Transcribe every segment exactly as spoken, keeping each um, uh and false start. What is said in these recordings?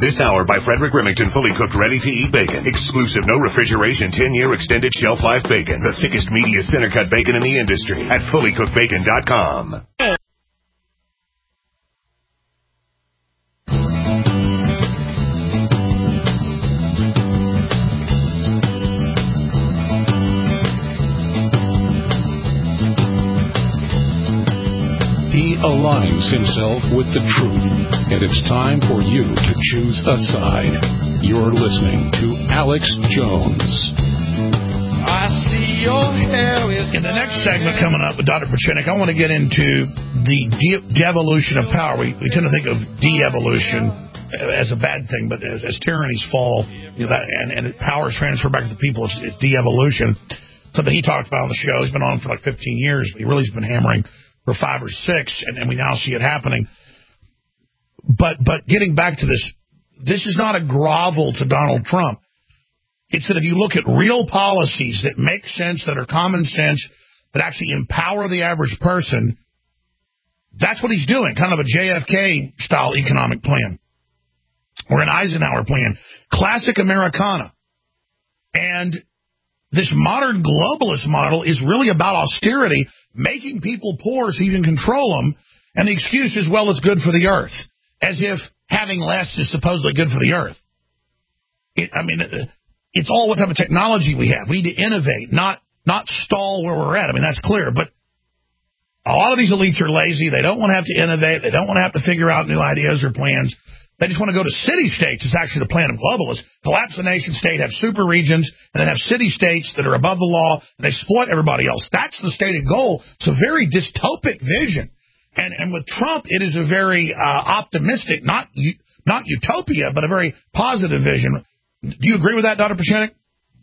This hour by Frederick Remington, fully cooked, ready-to-eat bacon. Exclusive, no refrigeration, ten-year extended shelf life bacon. The thickest, meatiest, center-cut bacon in the industry at fully cooked bacon dot com. He aligns himself with the truth, and it's time for you to choose a side. You're listening to Alex Jones. I see your hair is... In the next segment coming up with Doctor Pachinik, I want to get into the de- devolution of power. We, we tend to think of de-evolution as a bad thing, but as, as tyrannies fall, you know, that, and, and power is transferred back to the people, it's, it's de-evolution. Something he talked about on the show. He's been on for like fifteen years, but he really has been hammering for five or six, and, and we now see it happening. But but getting back to this, this is not a grovel to Donald Trump. It's that if you look at real policies that make sense, that are common sense, that actually empower the average person, that's what he's doing, kind of a J F K-style economic plan, or an Eisenhower plan. Classic Americana. And this modern globalist model is really about austerity, making people poor so you can control them, and the excuse is, well, it's good for the earth, as if having less is supposedly good for the earth. It, I mean, it's all what type of technology we have. We need to innovate, not not stall where we're at. I mean, that's clear, but a lot of these elites are lazy. They don't want to have to innovate. They don't want to have to figure out new ideas or plans. They just want to go to city-states. It's actually the plan of globalists. Collapse the nation-state, have super regions, and then have city-states that are above the law, and they exploit everybody else. That's the stated goal. It's a very dystopic vision. And and with Trump, it is a very uh, optimistic, not not utopia, but a very positive vision. Do you agree with that, Doctor Pachinik?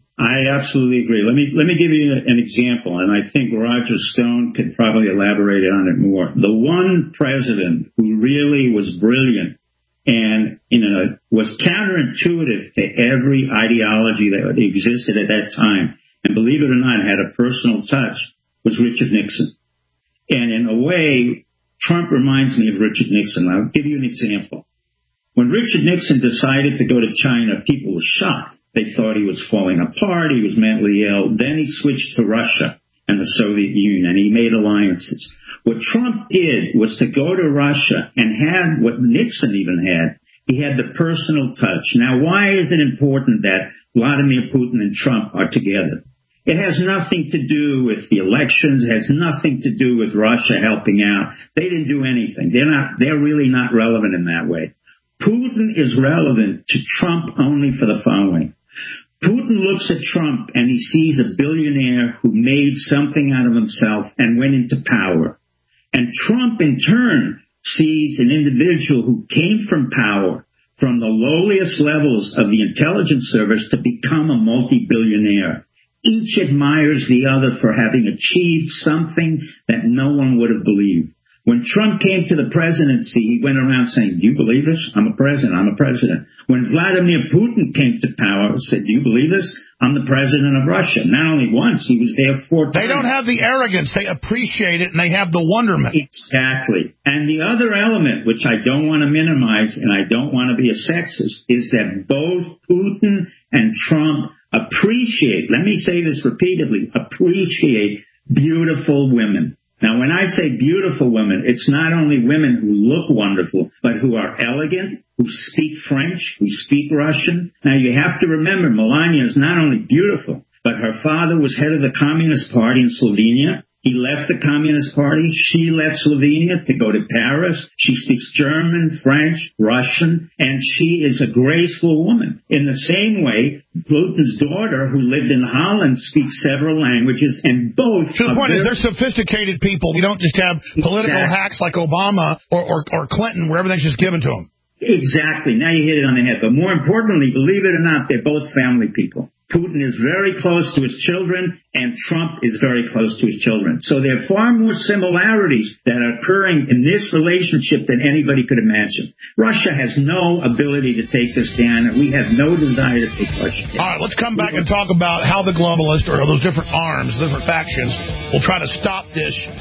I absolutely agree. Let me let me give you an example, and I think Roger Stone could probably elaborate on it more. The one president who really was brilliant and, you know, was counterintuitive to every ideology that existed at that time, and believe it or not, had a personal touch, was Richard Nixon. And in a way, Trump reminds me of Richard Nixon. I'll give you an example. When Richard Nixon decided to go to China, people were shocked. They thought he was falling apart, he was mentally ill. Then he switched to Russia and the Soviet Union, and he made alliances. What Trump did was to go to Russia and had what Nixon even had. He had the personal touch. Now, why is it important that Vladimir Putin and Trump are together? It has nothing to do with the elections. It has nothing to do with Russia helping out. They didn't do anything. They're not, they're really not relevant in that way. Putin is relevant to Trump only for the following. Putin looks at Trump and he sees a billionaire who made something out of himself and went into power. And Trump, in turn, sees an individual who came from power, from the lowliest levels of the intelligence service, to become a multi-billionaire. Each admires the other for having achieved something that no one would have believed. When Trump came to the presidency, he went around saying, do you believe this? I'm a president. I'm a president. When Vladimir Putin came to power, he said, do you believe this? I'm the president of Russia. Not only once, he was there four times. They don't have the arrogance. They appreciate it, and they have the wonderment. Exactly. And the other element, which I don't want to minimize, and I don't want to be a sexist, is that both Putin and Trump appreciate, let me say this repeatedly, appreciate beautiful women. Now, when I say beautiful women, it's not only women who look wonderful, but who are elegant, who speak French, who speak Russian. Now, you have to remember, Melania is not only beautiful, but her father was head of the Communist Party in Slovenia. He left the Communist Party. She left Slovenia to go to Paris. She speaks German, French, Russian, and she is a graceful woman. In the same way, Putin's daughter, who lived in Holland, speaks several languages, and both... So the point is, they're sophisticated people. We don't just have political exactly. hacks like Obama or, or, or Clinton, where everything's just given to them. Exactly. Now you hit it on the head. But more importantly, believe it or not, they're both family people. Putin is very close to his children, and Trump is very close to his children. So there are far more similarities that are occurring in this relationship than anybody could imagine. Russia has no ability to take this down, and we have no desire to take Russia down. All right, let's come back and talk about how the globalists, or those different arms, different factions, will try to stop this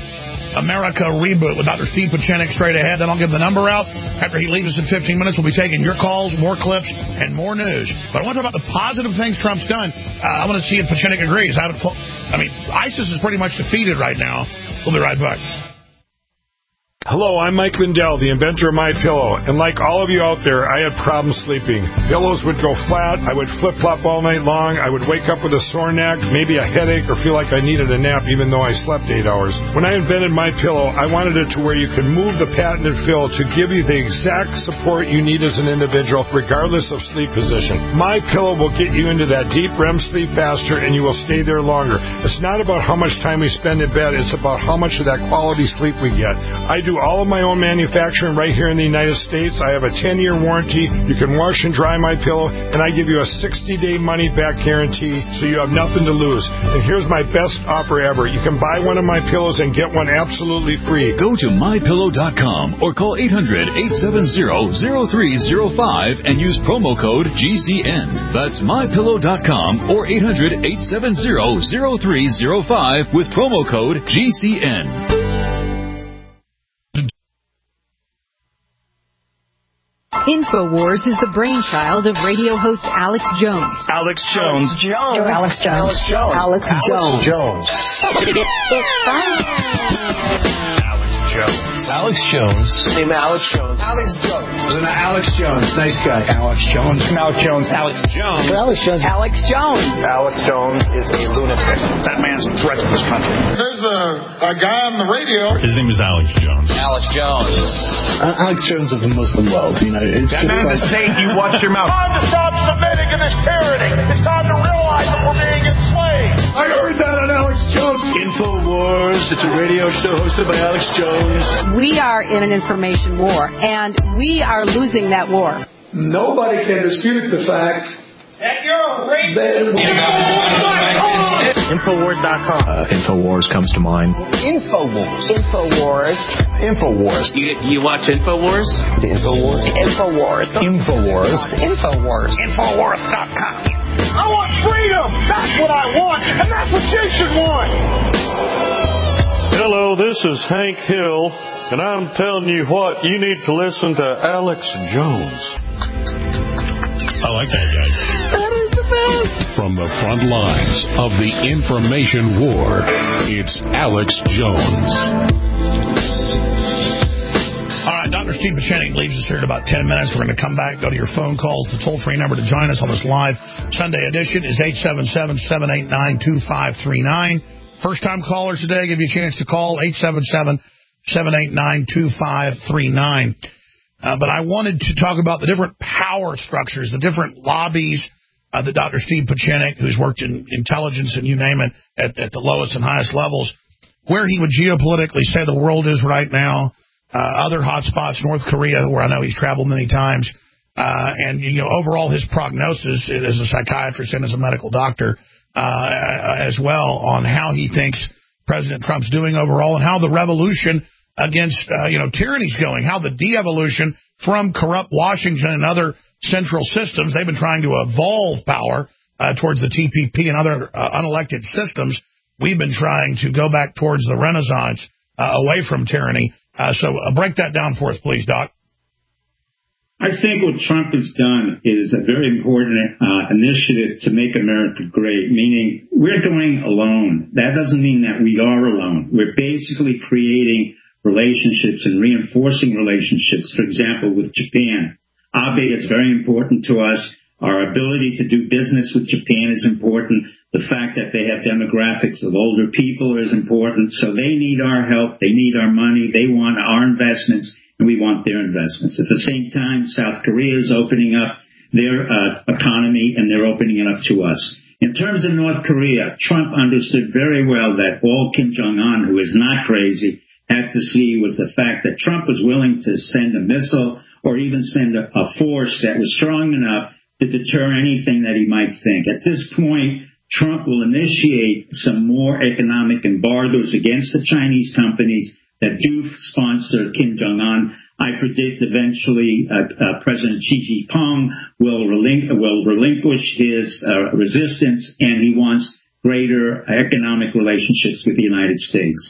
America Reboot with Doctor Steve Pieczenik straight ahead. Then I'll give the number out. After he leaves us in fifteen minutes, we'll be taking your calls, more clips, and more news. But I want to talk about the positive things Trump's done. Uh, I want to see if Pieczenik agrees. I, haven't, I mean, ISIS is pretty much defeated right now. We'll be right back. Hello, I'm Mike Lindell, the inventor of MyPillow, and like all of you out there, I had problems sleeping. Pillows would go flat, I would flip-flop all night long, I would wake up with a sore neck, maybe a headache, or feel like I needed a nap even though I slept eight hours. When I invented MyPillow, I wanted it to where you could move the patented fill to give you the exact support you need as an individual, regardless of sleep position. MyPillow will get you into that deep R E M sleep faster, and you will stay there longer. It's not about how much time we spend in bed, it's about how much of that quality sleep we get. I do all of my own manufacturing right here in the United States. I have a ten-year warranty. You can wash and dry my pillow, and I give you a sixty-day money-back guarantee, so you have nothing to lose. And here's my best offer ever. You can buy one of my pillows and get one absolutely free. Go to my pillow dot com or call eight hundred, eight seven zero, zero three zero five and use promo code G C N. That's my pillow dot com or eight hundred, eight seven zero, zero three zero five with promo code G C N. InfoWars is the brainchild of radio host Alex Jones. Alex Jones. Jones. Alex Jones. Alex Jones. Alex Jones. Jones. It's fun. Jones. Alex Jones. Name Alex Jones. Alex Jones. Alex Jones. Nice guy. Alex Jones. Alex Jones. Alex Jones. Alex Jones. Alex Jones. Alex Jones is a lunatic. That man's a threat to this country. There's a, a guy on the radio. His name is Alex Jones. Alex Jones. Uh, Alex Jones of the Muslim world. You know, it's that man's a Satan. You watch your mouth. It's time to stop submitting to this tyranny. It's time to realize that we're being enslaved. I heard that on Alex Jones. InfoWars. It's a radio show hosted by Alex Jones. We are in an information war, and we are losing that war. Nobody can dispute the fact that you're a racist. InfoWars dot com. Uh, InfoWars comes to mind. InfoWars. InfoWars. InfoWars. You, you watch InfoWars? The InfoWars. InfoWars. InfoWars. InfoWars. InfoWars dot com. I want freedom. That's what I want, and that's what you should want. Hello, this is Hank Hill, and I'm telling you what, you need to listen to Alex Jones. I like that guy. That is the best. From the front lines of the information war, it's Alex Jones. All right, Doctor Steve Pieczenik leaves us here in about ten minutes. We're going to come back, go to your phone calls. The toll-free number to join us on this live Sunday edition is eight seven seven, seven eight nine, two five three nine. First-time callers today, give you a chance to call eight seven seven, seven eight nine, two five three nine. Uh, but I wanted to talk about the different power structures, the different lobbies uh, that Doctor Steve Pieczenik, who's worked in intelligence and you name it, at, at the lowest and highest levels, where he would geopolitically say the world is right now, uh, other hot spots, North Korea, where I know he's traveled many times, uh, and you know overall his prognosis as a psychiatrist and as a medical doctor, Uh, as well, on how he thinks President Trump's doing overall and how the revolution against, uh, you know, tyranny is going, how the de-evolution from corrupt Washington and other central systems. They've been trying to evolve power uh, towards the T P P and other uh, unelected systems. We've been trying to go back towards the Renaissance, uh, away from tyranny. Uh, so uh, break that down for us, please, Doc. I think what Trump has done is a very important uh, initiative to make America great, meaning we're going alone. That doesn't mean that we are alone. We're basically creating relationships and reinforcing relationships, for example, with Japan. Abe is very important to us. Our ability to do business with Japan is important. The fact that they have demographics of older people is important. So they need our help. They need our money. They want our investments. And we want their investments. At the same time, South Korea is opening up their uh, economy, and they're opening it up to us. In terms of North Korea, Trump understood very well that all Kim Jong-un, who is not crazy, had to see was the fact that Trump was willing to send a missile or even send a, a force that was strong enough to deter anything that he might think. At this point, Trump will initiate some more economic embargoes against the Chinese companies that do sponsor Kim Jong-un. I predict eventually uh, uh, President Xi Jinping will, relin- will relinquish his uh, resistance, and he wants greater economic relationships with the United States.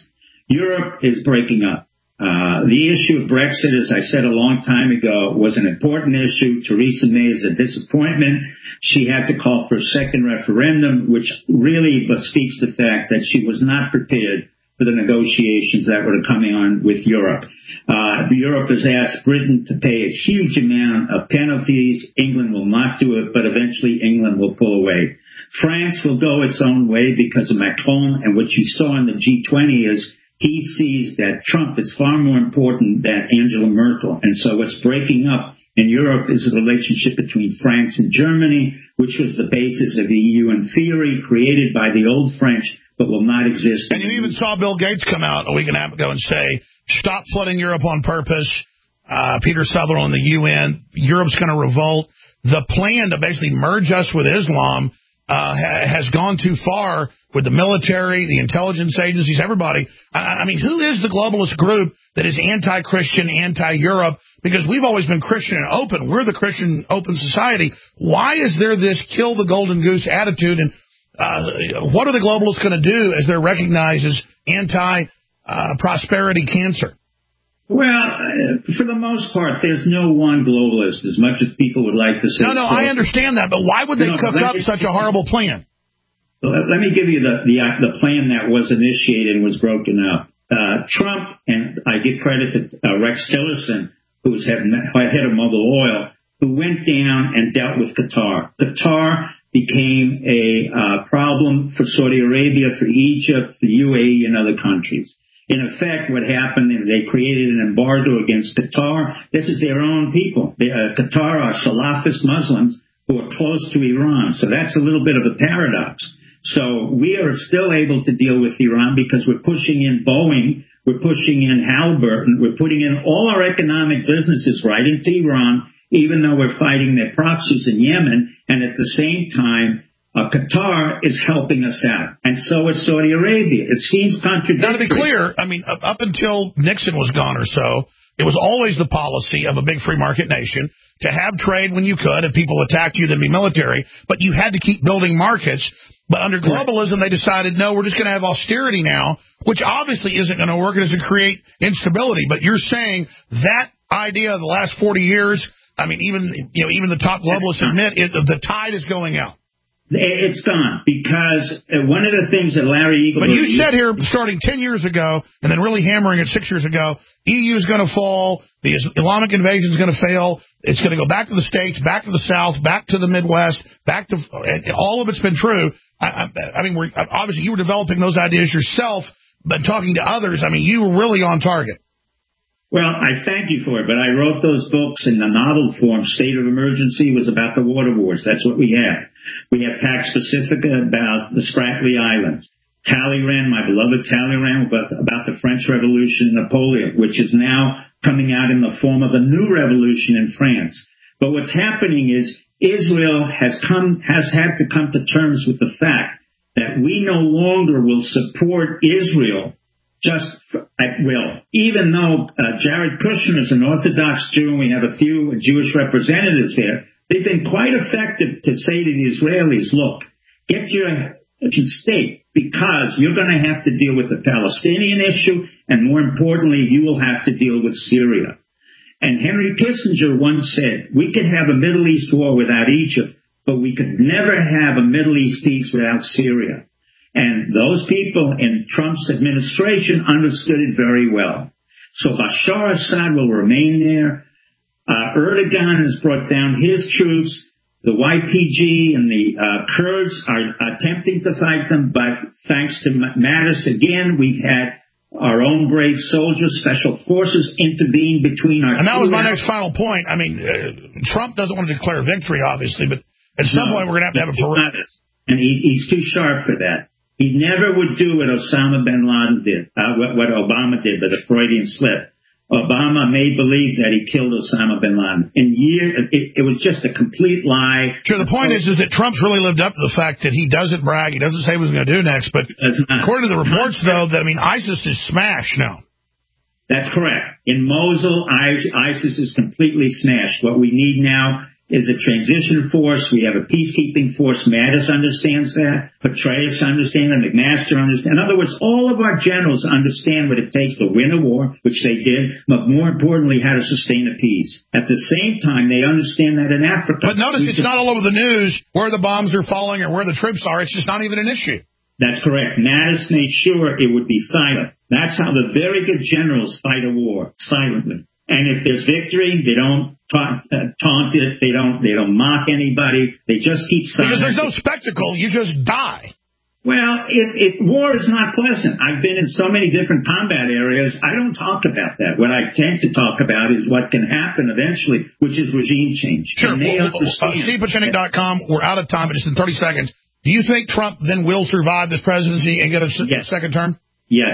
Europe is breaking up. Uh, the issue of Brexit, as I said a long time ago, was an important issue. Theresa May is a disappointment. She had to call for a second referendum, which really but speaks to the fact that she was not prepared for the negotiations that were coming on with Europe. Uh, Europe has asked Britain to pay a huge amount of penalties. England will not do it, but eventually England will pull away. France will go its own way because of Macron, and what you saw in the G twenty is he sees that Trump is far more important than Angela Merkel. And so what's breaking up in Europe is the relationship between France and Germany, which was the basis of the E U in theory, created by the old French, but will not exist. And you even saw Bill Gates come out a week and a half ago and say, stop flooding Europe on purpose. Uh, Peter Sutherland, the U N, Europe's going to revolt. The plan to basically merge us with Islam uh, ha- has gone too far with the military, the intelligence agencies, everybody. I, I mean, who is the globalist group that is anti-Christian, anti-Europe? Because we've always been Christian and open. We're the Christian open society. Why is there this kill the golden goose attitude? And uh, what are the globalists going to do as they're recognized as anti-prosperity uh, cancer? Well, uh, for the most part, there's no one globalist, as much as people would like to say. No, no, so. I understand that, but why would they no, cook up me, such a horrible plan? Let me give you the, the the plan that was initiated and was broken up. Uh, Trump, and I give credit to uh, Rex Tillerson, who's head, head of Mobil Oil, who went down and dealt with Qatar. Qatar became a uh, problem for Saudi Arabia, for Egypt, for U A E, and other countries. In effect, what happened, they created an embargo against Qatar. This is their own people. They, uh, Qatar are Salafist Muslims who are close to Iran. So that's a little bit of a paradox. So we are still able to deal with Iran because we're pushing in Boeing, we're pushing in Halliburton, we're putting in all our economic businesses right into Iran, even though we're fighting their proxies in Yemen. And at the same time, Uh, Qatar is helping us out, and so is Saudi Arabia. It seems contradictory. Now, to be clear, I mean, up until Nixon was gone or so, it was always the policy of a big free market nation to have trade when you could. If people attacked you, then be military. But you had to keep building markets. But under globalism, they decided, no, we're just going to have austerity now, which obviously isn't going to work and is going to create instability. But you're saying that idea of the last forty years, I mean, even you know, even the top globalists admit it, the tide is going out. It's gone, because one of the things that Larry Eagleburger... But you said here, starting ten years ago, and then really hammering it six years ago, E U is going to fall, the Islamic invasion is going to fail, it's going to go back to the States, back to the South, back to the Midwest, back to... all of it's been true. I, I, I mean, we're, obviously you were developing those ideas yourself, but talking to others, I mean, you were really on target. Well, I thank you for it, but I wrote those books in the novel form. State of Emergency was about the water wars. That's what we have. We have Pax Pacifica about the Spratly Islands. Talleyrand, my beloved Talleyrand, about, about the French Revolution, Napoleon, which is now coming out in the form of a new revolution in France. But what's happening is Israel has come, has had to come to terms with the fact that we no longer will support Israel just at will. Even though uh, Jared Kushner is an Orthodox Jew and we have a few Jewish representatives here, they've been quite effective to say to the Israelis, look, get your state, because you're going to have to deal with the Palestinian issue, and more importantly, you will have to deal with Syria. And Henry Kissinger once said, we could have a Middle East war without Egypt, but we could never have a Middle East peace without Syria. And those people in Trump's administration understood it very well. So Bashar Assad will remain there. Uh, Erdogan has brought down his troops. The Y P G and the uh, Kurds are attempting to fight them, but thanks to Mattis again, we've had our own brave soldiers, special forces, intervene between our... And that was my next final point. I mean, uh, Trump doesn't want to declare victory, obviously, but at some no, point we're going to have to have a parade. And he, he's too sharp for that. He never would do what Osama bin Laden did, uh, what, what Obama did, but a Freudian slip. Obama made believe that he killed Osama bin Laden. In year, it, it was just a complete lie. Sure, the point is, is that Trump's really lived up to the fact that he doesn't brag, he doesn't say what he's going to do next, but according to the reports, though, that I mean, ISIS is smashed now. That's correct. In Mosul, ISIS is completely smashed. What we need now is a transition force. We have a peacekeeping force. Mattis understands that. Petraeus understands that. McMaster understands. In other words, all of our generals understand what it takes to win a war, which they did, but more importantly, how to sustain a peace. At the same time, they understand that in Africa. But notice it's not all over the news where the bombs are falling or where the troops are. It's just not even an issue. That's correct. Mattis made sure it would be silent. That's how the very good generals fight a war, silently. And if there's victory, they don't taunt, uh, taunt it. They don't. They don't mock anybody. They just keep silent. Because there's no spectacle. You just die. Well, it, it, war is not pleasant. I've been in so many different combat areas. I don't talk about that. What I tend to talk about is what can happen eventually, which is regime change. Sure. Well, uh, Steve Pachinik dot com. We're out of time, but just in thirty seconds. Do you think Trump then will survive this presidency and get a yes. second term? Yes.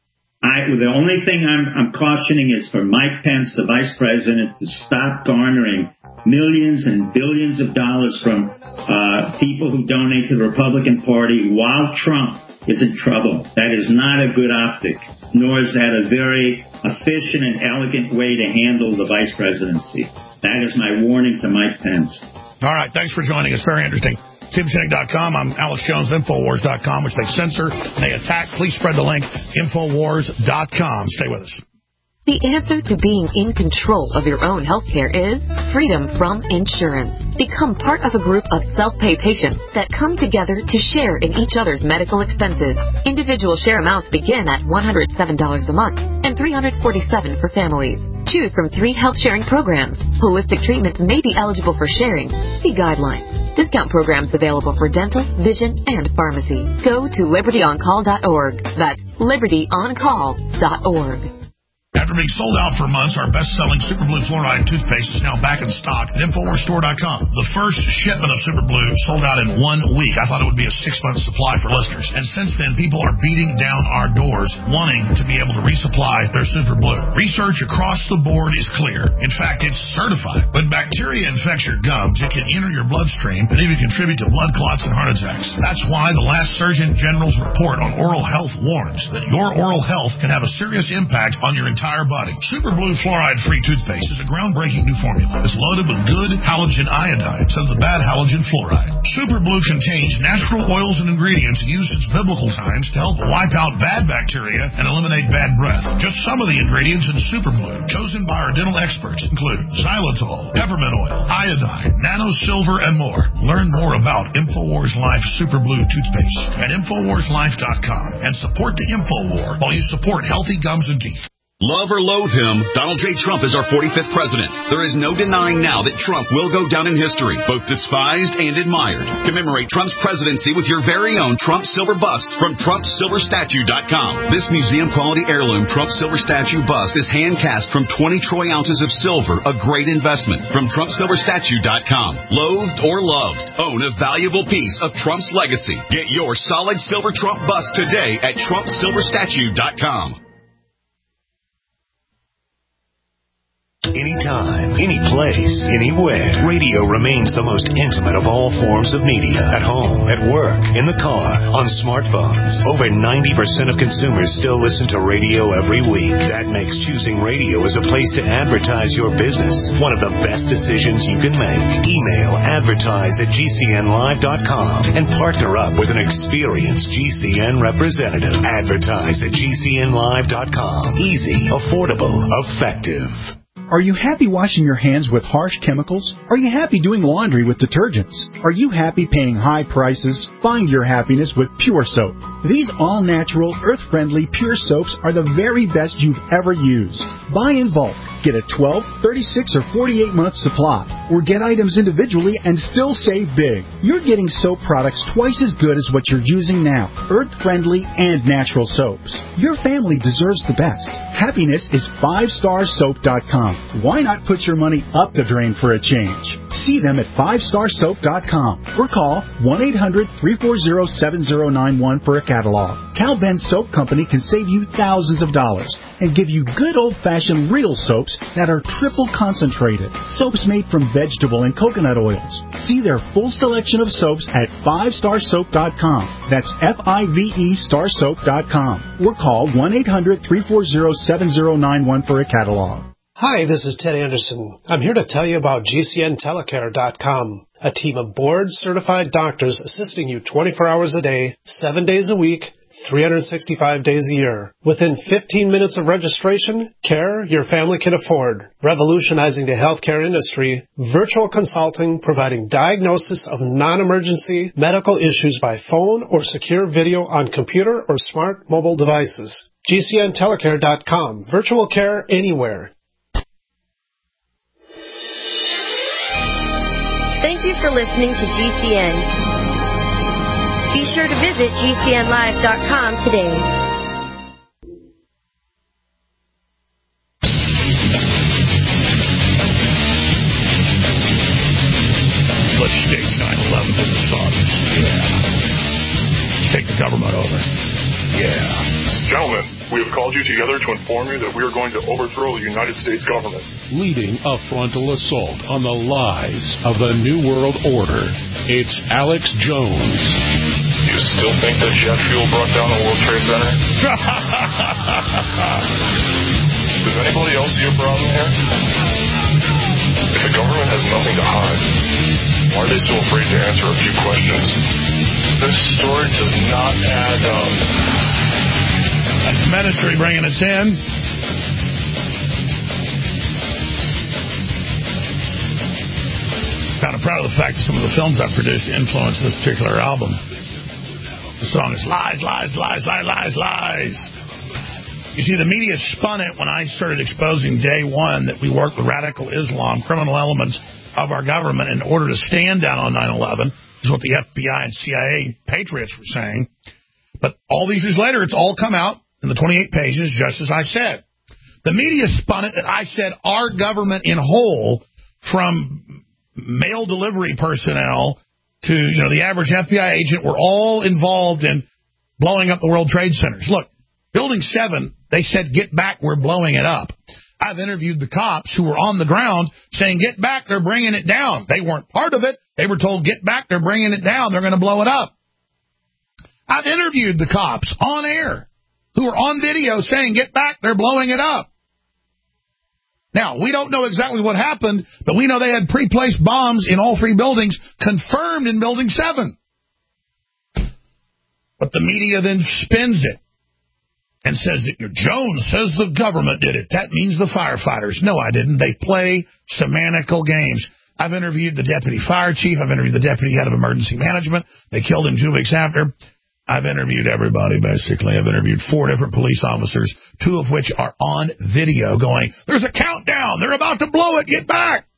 I, the only thing I'm, I'm cautioning is for Mike Pence, the vice president, to stop garnering millions and billions of dollars from uh, people who donate to the Republican Party while Trump is in trouble. That is not a good optic, nor is that a very efficient and elegant way to handle the vice presidency. That is my warning to Mike Pence. All right. Thanks for joining us. Very interesting. Steve Pachinik dot com. I'm Alex Jones, Infowars dot com, which they censor and they attack. Please spread the link, Infowars dot com. Stay with us. The answer to being in control of your own health care is freedom from insurance. Become part of a group of self-pay patients that come together to share in each other's medical expenses. Individual share amounts begin at one hundred seven dollars a month and three hundred forty-seven dollars for families. Choose from three health sharing programs. Holistic treatments may be eligible for sharing. See guidelines. Discount programs available for dental, vision, and pharmacy. Go to liberty on call dot org. That's liberty on call dot org. After being sold out for months, our best-selling Super Blue Fluoride toothpaste is now back in stock at Infowars Store dot com. The first shipment of Super Blue sold out in one week. I thought it would be a six-month supply for listeners. And since then, people are beating down our doors wanting to be able to resupply their Super Blue. Research across the board is clear. In fact, it's certified. When bacteria infects your gums, it can enter your bloodstream and even contribute to blood clots and heart attacks. That's why the last Surgeon General's report on oral health warns that your oral health can have a serious impact on your entire body. Super Blue Fluoride-Free toothpaste is a groundbreaking new formula. It's loaded with good halogen iodine instead of the bad halogen fluoride. Super Blue contains natural oils and ingredients used since biblical times to help wipe out bad bacteria and eliminate bad breath. Just some of the ingredients in Super Blue, chosen by our dental experts, include xylitol, peppermint oil, iodine, nano silver, and more. Learn more about InfoWars Life Super Blue toothpaste at Infowars Life dot com and support the InfoWar while you support healthy gums and teeth. Love or loathe him, Donald J. Trump is our forty-fifth president. There is no denying now that Trump will go down in history, both despised and admired. Commemorate Trump's presidency with your very own Trump Silver Bust from Trump Silver Statue dot com. This museum-quality heirloom Trump Silver Statue Bust is hand-cast from twenty troy ounces of silver, a great investment from Trump Silver Statue dot com. Loathed or loved, own a valuable piece of Trump's legacy. Get your solid silver Trump bust today at Trump Silver Statue dot com. Anytime, any place, anywhere. Radio remains the most intimate of all forms of media. At home, at work, in the car, on smartphones. Over ninety percent of consumers still listen to radio every week. That makes choosing radio as a place to advertise your business one of the best decisions you can make. Email advertise at G C N live dot com and partner up with an experienced G C N representative. Advertise at G C N live dot com. Easy, affordable, effective. Are you happy washing your hands with harsh chemicals? Are you happy doing laundry with detergents? Are you happy paying high prices? Find your happiness with Pure Soap. These all-natural, earth-friendly Pure Soaps are the very best you've ever used. Buy in bulk. Get a twelve, thirty-six, or forty-eight month supply. Or get items individually and still save big. You're getting soap products twice as good as what you're using now. Earth-friendly and natural soaps. Your family deserves the best. Happiness is five star soap dot com. Why not put your money up the drain for a change? See them at five star soap dot com or call one eight hundred, three four zero, seven zero nine one for a catalog. Cal Ben Soap Company can save you thousands of dollars and give you good old-fashioned real soaps that are triple concentrated. Soaps made from vegetable and coconut oils. See their full selection of soaps at five star soap dot com. That's F I V E star soap dot com. Or call one eight hundred, three four zero, seven zero nine one for a catalog. Hi, this is Ted Anderson. I'm here to tell you about G C N telecare dot com, a team of board-certified doctors assisting you twenty-four hours a day, seven days a week, three hundred sixty-five days a year. Within fifteen minutes of registration, care your family can afford. Revolutionizing the healthcare industry, virtual consulting providing diagnosis of non-emergency medical issues by phone or secure video on computer or smart mobile devices. G C N telecare dot com. Virtual care anywhere. Thank you for listening to G C N. Be sure to visit G C N live dot com today. Let's take nine eleven to the Saudis. Yeah. Let's take the government over. Yeah. Gentlemen, we have called you together to inform you that we are going to overthrow the United States government. Leading a frontal assault on the lies of the New World Order, it's Alex Jones. You still think that jet fuel brought down the World Trade Center? Does anybody else see a problem here? If the government has nothing to hide, why are they so afraid to answer a few questions? This story does not add up. That's Ministry bringing us in. Kind of proud of the fact that some of the films I've produced influenced this particular album. The song is Lies, Lies, Lies, Lies, Lies, Lies. You see, the media spun it when I started exposing day one that we worked with radical Islam, criminal elements of our government in order to stand down on nine eleven, is what the F B I and C I A patriots were saying. But all these years later, it's all come out in the twenty-eight pages, just as I said. The media spun it that I said our government in whole, from mail delivery personnel to, you know, the average F B I agent, were all involved in blowing up the World Trade Centers. Look, Building seven, they said, get back, we're blowing it up. I've interviewed the cops who were on the ground saying, get back, they're bringing it down. They weren't part of it. They were told, get back, they're bringing it down. They're going to blow it up. I've interviewed the cops on air who are on video saying, get back, they're blowing it up. Now, we don't know exactly what happened, but we know they had pre-placed bombs in all three buildings, confirmed in Building seven. But the media then spins it and says that Jones says the government did it. That means the firefighters. No, I didn't. They play semantical games. I've interviewed the deputy fire chief. I've interviewed the deputy head of emergency management. They killed him two weeks after. I've interviewed everybody, basically. I've interviewed four different police officers, two of which are on video going, there's a countdown. They're about to blow it. Get back.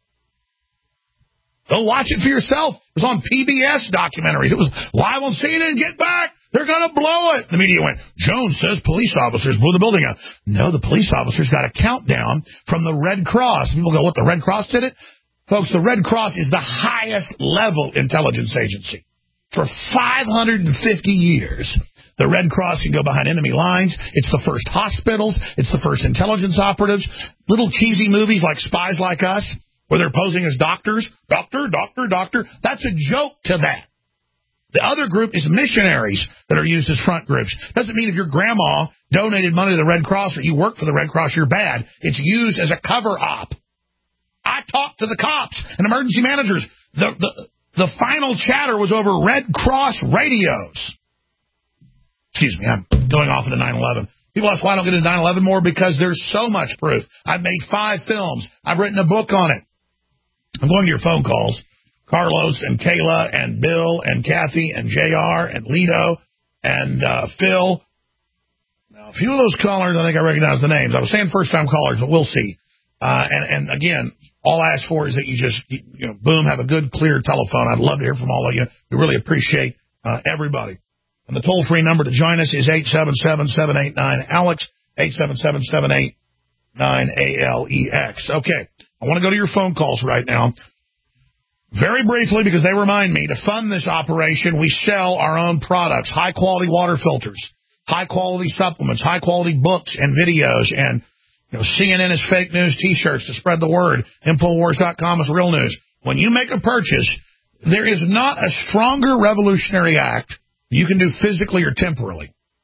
Go watch it for yourself. It was on P B S documentaries. It was live on C N N. Get back. They're going to blow it. The media went, Jones says police officers blew the building up. No, the police officers got a countdown from the Red Cross. People go, what, the Red Cross did it? Folks, the Red Cross is the highest level intelligence agency. For five hundred fifty years, the Red Cross can go behind enemy lines. It's the first hospitals. It's the first intelligence operatives. Little cheesy movies like Spies Like Us, where they're posing as doctors. Doctor, doctor, doctor. That's a joke to that. The other group is missionaries that are used as front groups. Doesn't mean if your grandma donated money to the Red Cross or you work for the Red Cross, you're bad. It's used as a cover-up. I talked to the cops and emergency managers. The, the, the final chatter was over Red Cross radios. Excuse me, I'm going off into nine eleven. People ask why I don't get into nine eleven more, because there's so much proof. I've made five films. I've written a book on it. I'm going to your phone calls. Carlos and Kayla and Bill and Kathy and J R and Lito and uh, Phil. Now, a few of those callers, I think I recognize the names. I was saying first-time callers, but we'll see. Uh, and, and, again, all I ask for is that you just, you know, boom, have a good, clear telephone. I'd love to hear from all of you. We really appreciate uh, everybody. And the toll-free number to join us is eight seven seven, seven eight nine, ALEX, eight seven seven, seven eight nine, A L E X. Okay, I want to go to your phone calls right now. Very briefly, because they remind me, to fund this operation, we sell our own products, high-quality water filters, high-quality supplements, high-quality books and videos, and you know, C N N is fake news T-shirts to spread the word. Infowars dot com is real news. When you make a purchase, there is not a stronger revolutionary act you can do physically or temporally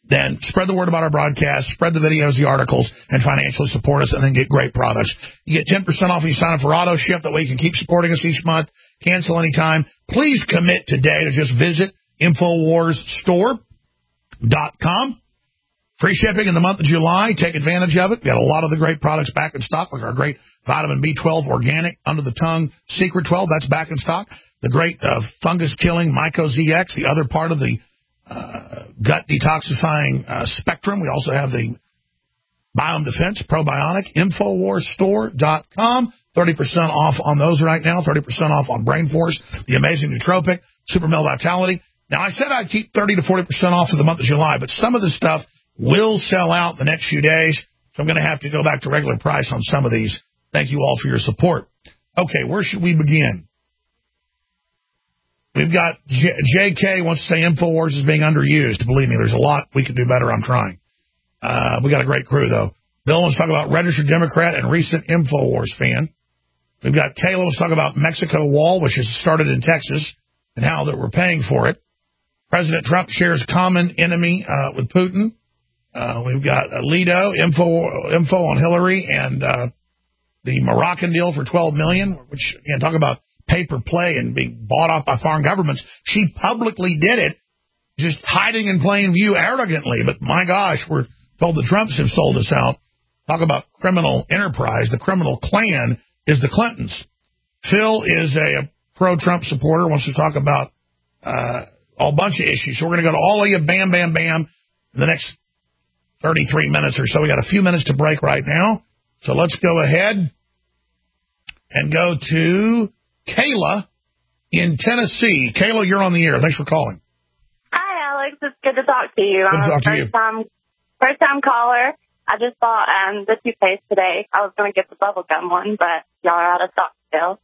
then spread the word about our broadcast, spread the videos, the articles, and financially support us, and then get great products. You get ten percent off when you sign up for auto ship. That way you can keep supporting us each month. Cancel anytime. Please commit today to just visit Infowars Store dot com. Free shipping in the month of July. Take advantage of it. We got a lot of the great products back in stock, like our great vitamin B twelve organic under the tongue Secret twelve. That's back in stock. The great uh, fungus killing Myco Z X, the other part of the uh, gut detoxifying uh, spectrum. We also have the Biome Defense Probiotic. Infowars Store dot com. thirty percent off on those right now. thirty percent off on Brain Force, the amazing nootropic, Super Male Vitality. Now, I said I'd keep thirty to forty percent off for the month of July, but some of the stuff will sell out the next few days, so I'm going to have to go back to regular price on some of these. Thank you all for your support. Okay, where should we begin? We've got J- JK wants to say InfoWars is being underused. Believe me, there's a lot we could do better. I'm trying. Uh, we got a great crew, though. Bill wants to talk about registered Democrat and recent InfoWars fan. We've got Kayla wants to talk about Mexico wall, which has started in Texas, and how that we're paying for it. President Trump shares common enemy uh, with Putin. Uh, we've got Alito, info, info on Hillary, and uh, the Moroccan deal for twelve million dollars, which, again, talk about paper play and being bought off by foreign governments. She publicly did it, just hiding in plain view arrogantly. But, my gosh, we're told the Trumps have sold us out. Talk about criminal enterprise. The criminal clan is the Clintons. Phil is a, a pro-Trump supporter, wants to talk about uh, a bunch of issues. So we're going to go to all of you, bam, bam, bam, in the next thirty-three minutes or so. We got a few minutes to break right now. So let's go ahead and go to Kayla in Tennessee. Kayla, you're on the air. Thanks for calling. Hi, Alex. It's good to talk to you. Good to I'm talk a to you. first time, first time caller. I just bought um, the toothpaste today. I was going to get the bubblegum one, but y'all are out of stock still.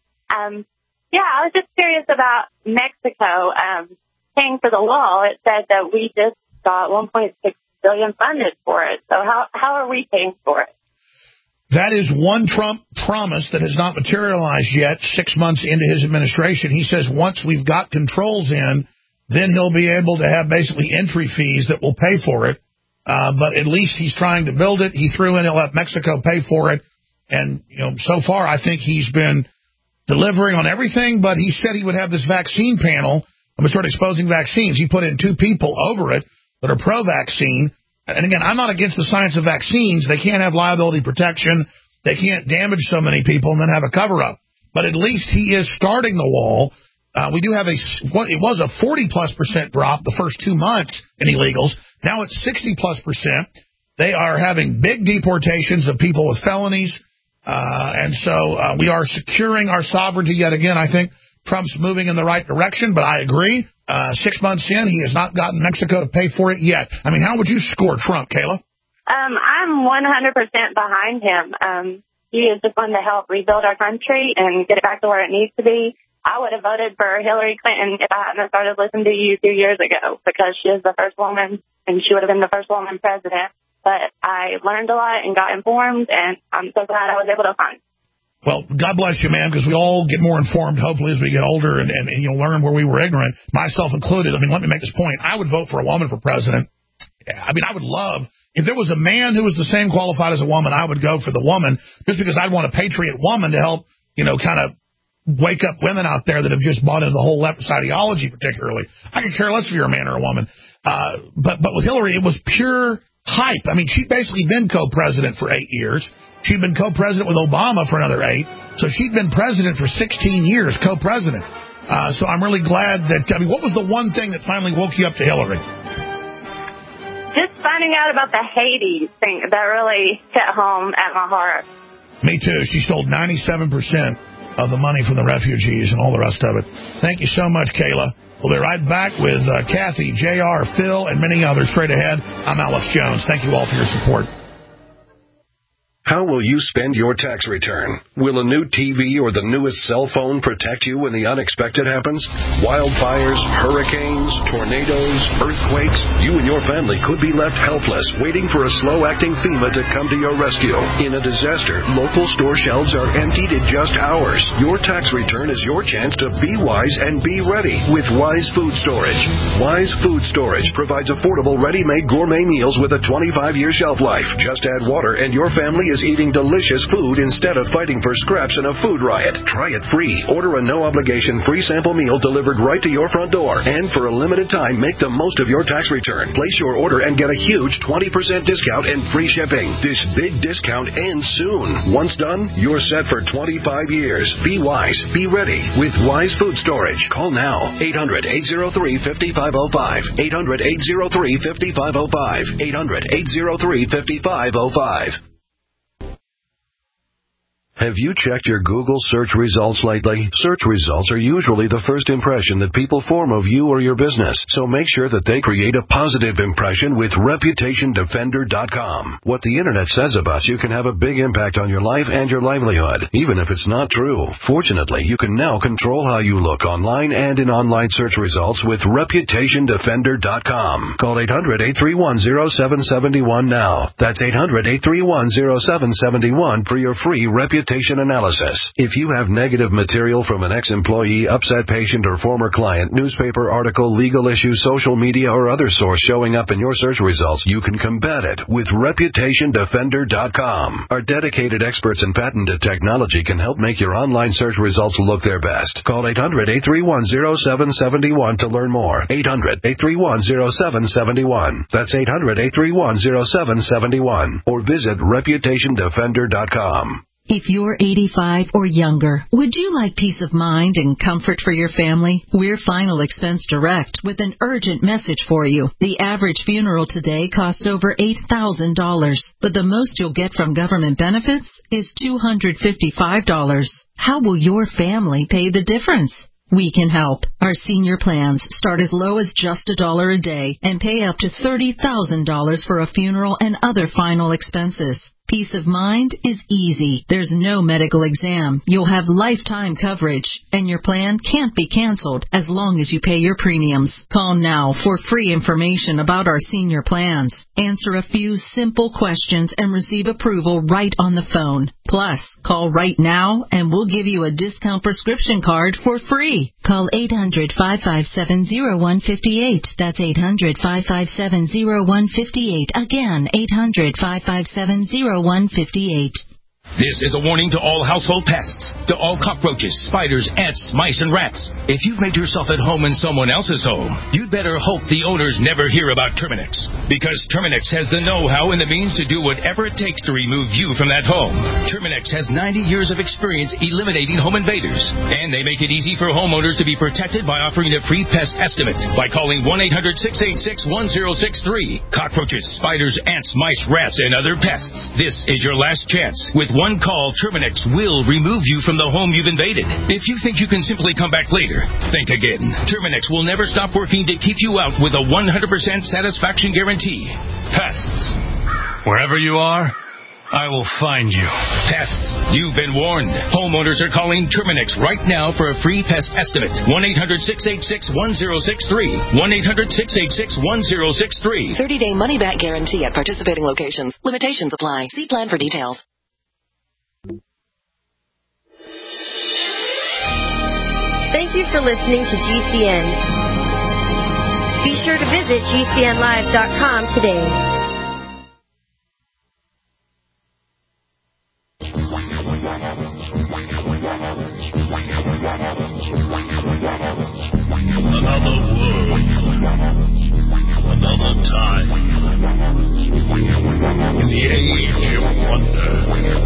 Um, yeah, I was just curious about Mexico um, paying for the wall. It said that we just got one point six billion dollars funded for it. So how how are we paying for it? That is one Trump promise that has not materialized yet, six months into his administration. He says once we've got controls in, then he'll be able to have basically entry fees that will pay for it. Uh, but at least he's trying to build it. He threw in, he'll have Mexico pay for it. And, you know, so far I think he's been delivering on everything, but he said he would have this vaccine panel and would start exposing vaccines. He put in two people over it that are pro-vaccine. And again, I'm not against the science of vaccines. They can't have liability protection. They can't damage so many people and then have a cover-up. But at least he is starting the wall. Uh, we do have a, what it was a forty plus percent drop the first two months in illegals. Now it's sixty plus percent. They are having big deportations of people with felonies. Uh, and so uh, we are securing our sovereignty yet again. I think Trump's moving in the right direction, but I agree. Uh, six months in, he has not gotten Mexico to pay for it yet. I mean, how would you score Trump, Kayla? Um, I'm one hundred percent behind him. Um, he is just one to help rebuild our country and get it back to where it needs to be. I would have voted for Hillary Clinton if I hadn't started listening to you two years ago, because she is the first woman, and she would have been the first woman president. But I learned a lot and got informed, and I'm so glad I was able to find. Well, God bless you, man, because we all get more informed, hopefully, as we get older and, and, and you know, learn where we were ignorant, myself included. I mean, let me make this point. I would vote for a woman for president. I mean, I would love, if there was a man who was the same qualified as a woman, I would go for the woman, just because I'd want a patriot woman to help, you know, kind of wake up women out there that have just bought into the whole leftist ideology, particularly. I could care less if you're a man or a woman. Uh, but, but with Hillary, it was pure hype. I mean, she'd basically been co-president for eight years. She'd been co-president with Obama for another eight. So she'd been president for sixteen years, co-president. Uh, so I'm really glad that, I mean, what was the one thing that finally woke you up to Hillary? Just finding out about the Haiti thing, that really hit home at my heart. Me too. She stole ninety-seven percent of the money from the refugees and all the rest of it. Thank you so much, Kayla. We'll be right back with uh, Kathy, J R, Phil, and many others straight ahead. I'm Alex Jones. Thank you all for your support. How will you spend your tax return? Will a new T V or the newest cell phone protect you when the unexpected happens? Wildfires, hurricanes, tornadoes, earthquakes. You and your family could be left helpless, waiting for a slow-acting FEMA to come to your rescue. In a disaster, local store shelves are emptied in just hours. Your tax return is your chance to be wise and be ready with Wise Food Storage. Wise Food Storage provides affordable, ready-made gourmet meals with a twenty-five year shelf life. Just add water and your family is eating delicious food instead of fighting for scraps in a food riot. Try it free. Order a no-obligation free sample meal delivered right to your front door. And for a limited time, make the most of your tax return. Place your order and get a huge twenty percent discount and free shipping. This big discount ends soon. Once done, you're set for twenty-five years. Be wise. Be ready with Wise Food Storage. Call now. eight hundred, eight oh three, five five oh five. eight hundred, eight oh three, five five oh five. eight hundred, eight oh three, five five oh five. Have you checked your Google search results lately? Search results are usually the first impression that people form of you or your business, so make sure that they create a positive impression with Reputation Defender dot com. What the Internet says about you can have a big impact on your life and your livelihood, even if it's not true. Fortunately, you can now control how you look online and in online search results with Reputation Defender dot com. Call eight hundred, eight three one, oh seven seven one now. That's eight hundred, eight three one, oh seven seven one for your free Reputation analysis. If you have negative material from an ex-employee, upset patient, or former client, newspaper article, legal issue, social media, or other source showing up in your search results, you can combat it with Reputation Defender dot com. Our dedicated experts in patented technology can help make your online search results look their best. Call eight hundred, eight three one, oh seven seven one to learn more. eight hundred, eight three one, oh seven seven one. That's eight hundred, eight three one, oh seven seven one. Or visit Reputation Defender dot com. If you're eighty-five or younger, would you like peace of mind and comfort for your family? We're Final Expense Direct with an urgent message for you. The average funeral today costs over eight thousand dollars, but the most you'll get from government benefits is two hundred fifty-five dollars. How will your family pay the difference? We can help. Our senior plans start as low as just a dollar a day and pay up to thirty thousand dollars for a funeral and other final expenses. Peace of mind is easy. There's no medical exam. You'll have lifetime coverage, and your plan can't be canceled as long as you pay your premiums. Call now for free information about our senior plans. Answer a few simple questions and receive approval right on the phone. Plus, call right now and we'll give you a discount prescription card for free. Call eight hundred, five five seven, oh one five eight. That's eight hundred, five five seven, oh one five eight. Again, eight hundred, five five seven, oh one five eight. This is a warning to all household pests, to all cockroaches, spiders, ants, mice, and rats. If you've made yourself at home in someone else's home, you'd better hope the owners never hear about Terminix. Because Terminix has the know-how and the means to do whatever it takes to remove you from that home. Terminix has ninety years of experience eliminating home invaders. And they make it easy for homeowners to be protected by offering a free pest estimate by calling one eight hundred, six eight six, one oh six three. Cockroaches, spiders, ants, mice, rats, and other pests. This is your last chance. With one call, Terminix will remove you from the home you've invaded. If you think you can simply come back later, think again. Terminix will never stop working to keep you out with a one hundred percent satisfaction guarantee. Pests. Wherever you are, I will find you. Pests. You've been warned. Homeowners are calling Terminix right now for a free pest estimate. one eight hundred, six eight six, one oh six three. one eight hundred, six eight six, one oh six three. thirty-day money-back guarantee at participating locations. Limitations apply. See plan for details. Thank you for listening to G C N. Be sure to visit G C N live dot com today. Another world, another time, in the age of wonder.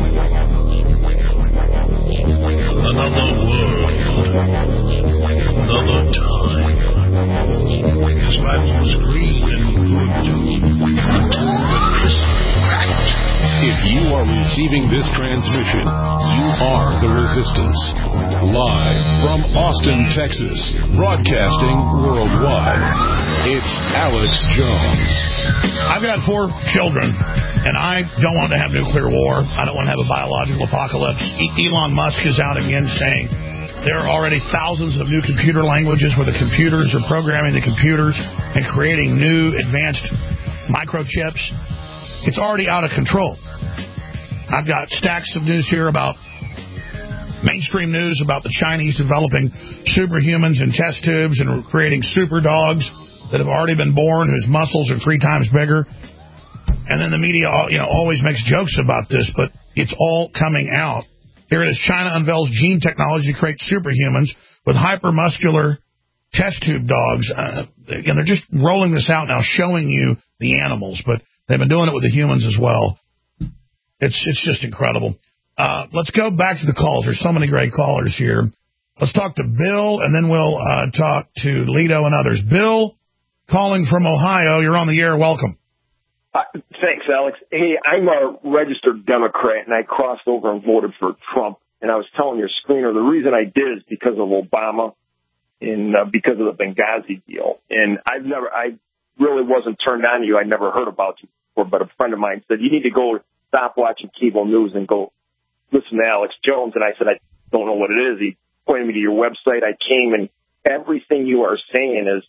Another world, another time. His life was green and good until the crystal cracked. If you are receiving this transmission, you are the Resistance. Live from Austin, Texas, broadcasting worldwide, it's Alex Jones. I've got four children, And I don't want to have nuclear war. I don't want to have a biological apocalypse. E- Elon Musk is out again saying there are already thousands of new computer languages where the computers are programming the computers and creating new advanced microchips. It's already out of control. I've got stacks of news here about mainstream news about the Chinese developing superhumans in test tubes and creating super dogs that have already been born whose muscles are three times bigger. And then the media, you know, always makes jokes about this, but it's all coming out. Here it is. China unveils gene technology to create superhumans with hypermuscular test tube dogs. Uh, and they're just rolling this out now, showing you the animals, but they've been doing it with the humans as well. It's it's just incredible. Uh, let's go back to the calls. There's so many great callers here. Let's talk to Bill, and then we'll uh, talk to Lito and others. Bill, calling from Ohio. You're on the air. Welcome. Uh, thanks, Alex. Hey, I'm a registered Democrat, and I crossed over and voted for Trump. And I was telling your screener, the reason I did is because of Obama and uh, because of the Benghazi deal. And I've never, I really wasn't turned on to you. I'd never heard about you before, but a friend of mine said, you need to go stop watching cable news and go listen to Alex Jones. And I said, I don't know what it is. He pointed me to your website. I came, and everything you are saying is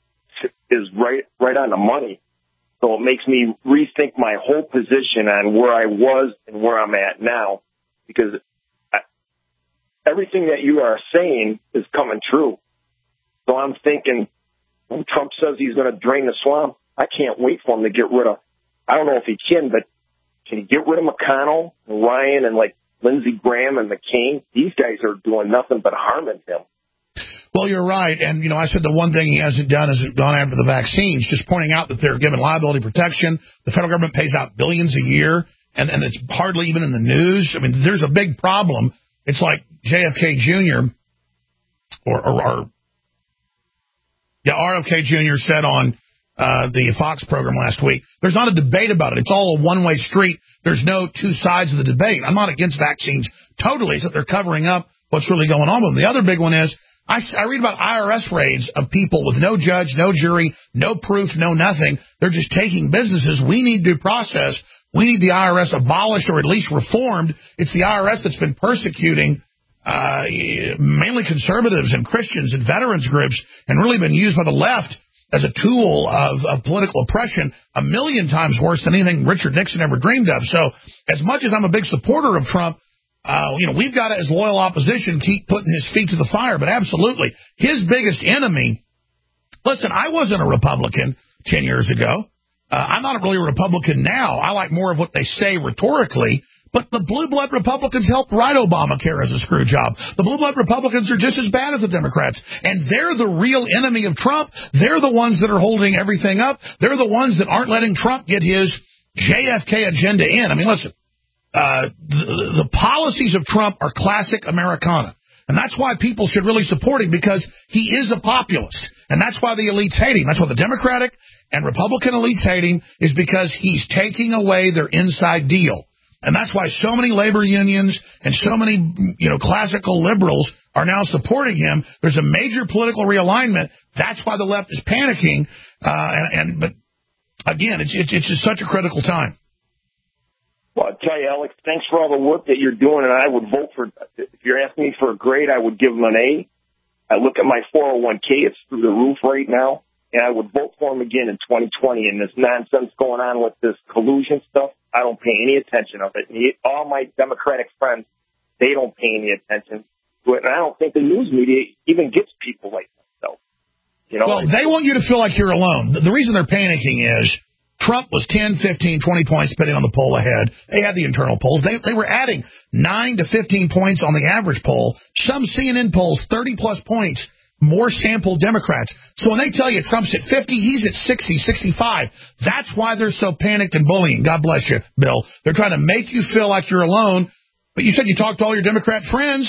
is right right on the money. So it makes me rethink my whole position on where I was and where I'm at now, because I, everything that you are saying is coming true. So I'm thinking, when Trump says he's going to drain the swamp, I can't wait for him to get rid of, I don't know if he can, but can he get rid of McConnell and Ryan and like Lindsey Graham and McCain? These guys are doing nothing but harming him. Well, you're right. And, you know, I said the one thing he hasn't done is gone after the vaccines, just pointing out that they're given liability protection. The federal government pays out billions a year, and, and it's hardly even in the news. I mean, there's a big problem. It's like J F K Junior or, or, or yeah, R F K Junior said on uh, the Fox program last week, there's not a debate about it. It's all a one-way street. There's no two sides of the debate. I'm not against vaccines totally, except they're covering up what's really going on with them. The other big one is, I, I read about I R S raids of people with no judge, no jury, no proof, no nothing. They're just taking businesses. We need due process. We need the I R S abolished or at least reformed. It's the I R S that's been persecuting uh, mainly conservatives and Christians and veterans groups and really been used by the left as a tool of, of political oppression a million times worse than anything Richard Nixon ever dreamed of. So as much as I'm a big supporter of Trump, Uh, you know, we've got to, as loyal opposition, keep putting his feet to the fire. But absolutely, his biggest enemy, listen, I wasn't a Republican ten years ago. Uh, I'm not really a Republican now. I like more of what they say rhetorically. But the blue blood Republicans helped write Obamacare as a screw job. The blue blood Republicans are just as bad as the Democrats. And they're the real enemy of Trump. They're the ones that are holding everything up. They're the ones that aren't letting Trump get his J F K agenda in. I mean, listen. Uh, the, the policies of Trump are classic Americana. And that's why people should really support him, because he is a populist. And that's why the elites hate him. That's why the Democratic and Republican elites hate him, is because he's taking away their inside deal. And that's why so many labor unions and so many, you know, classical liberals are now supporting him. There's a major political realignment. That's why the left is panicking. Uh, and, and but again, it's, it's, it's just such a critical time. Well, I'll tell you, Alex, thanks for all the work that you're doing, and I would vote for, if you're asking me for a grade, I would give them an A. I look at my four oh one k, it's through the roof right now, and I would vote for him again in twenty twenty. And this nonsense going on with this collusion stuff, I don't pay any attention of it. And he, all my Democratic friends, they don't pay any attention to it, and I don't think the news media even gets people like myself. You know, well, they want you to feel like you're alone. The reason they're panicking is Trump was ten, fifteen, twenty points, depending on the poll ahead. They had the internal polls. They they were adding nine to fifteen points on the average poll. Some C N N polls, thirty-plus points, more sampled Democrats. So when they tell you Trump's at fifty, he's at sixty, sixty-five. That's why they're so panicked and bullying. God bless you, Bill. They're trying to make you feel like you're alone. But you said you talked to all your Democrat friends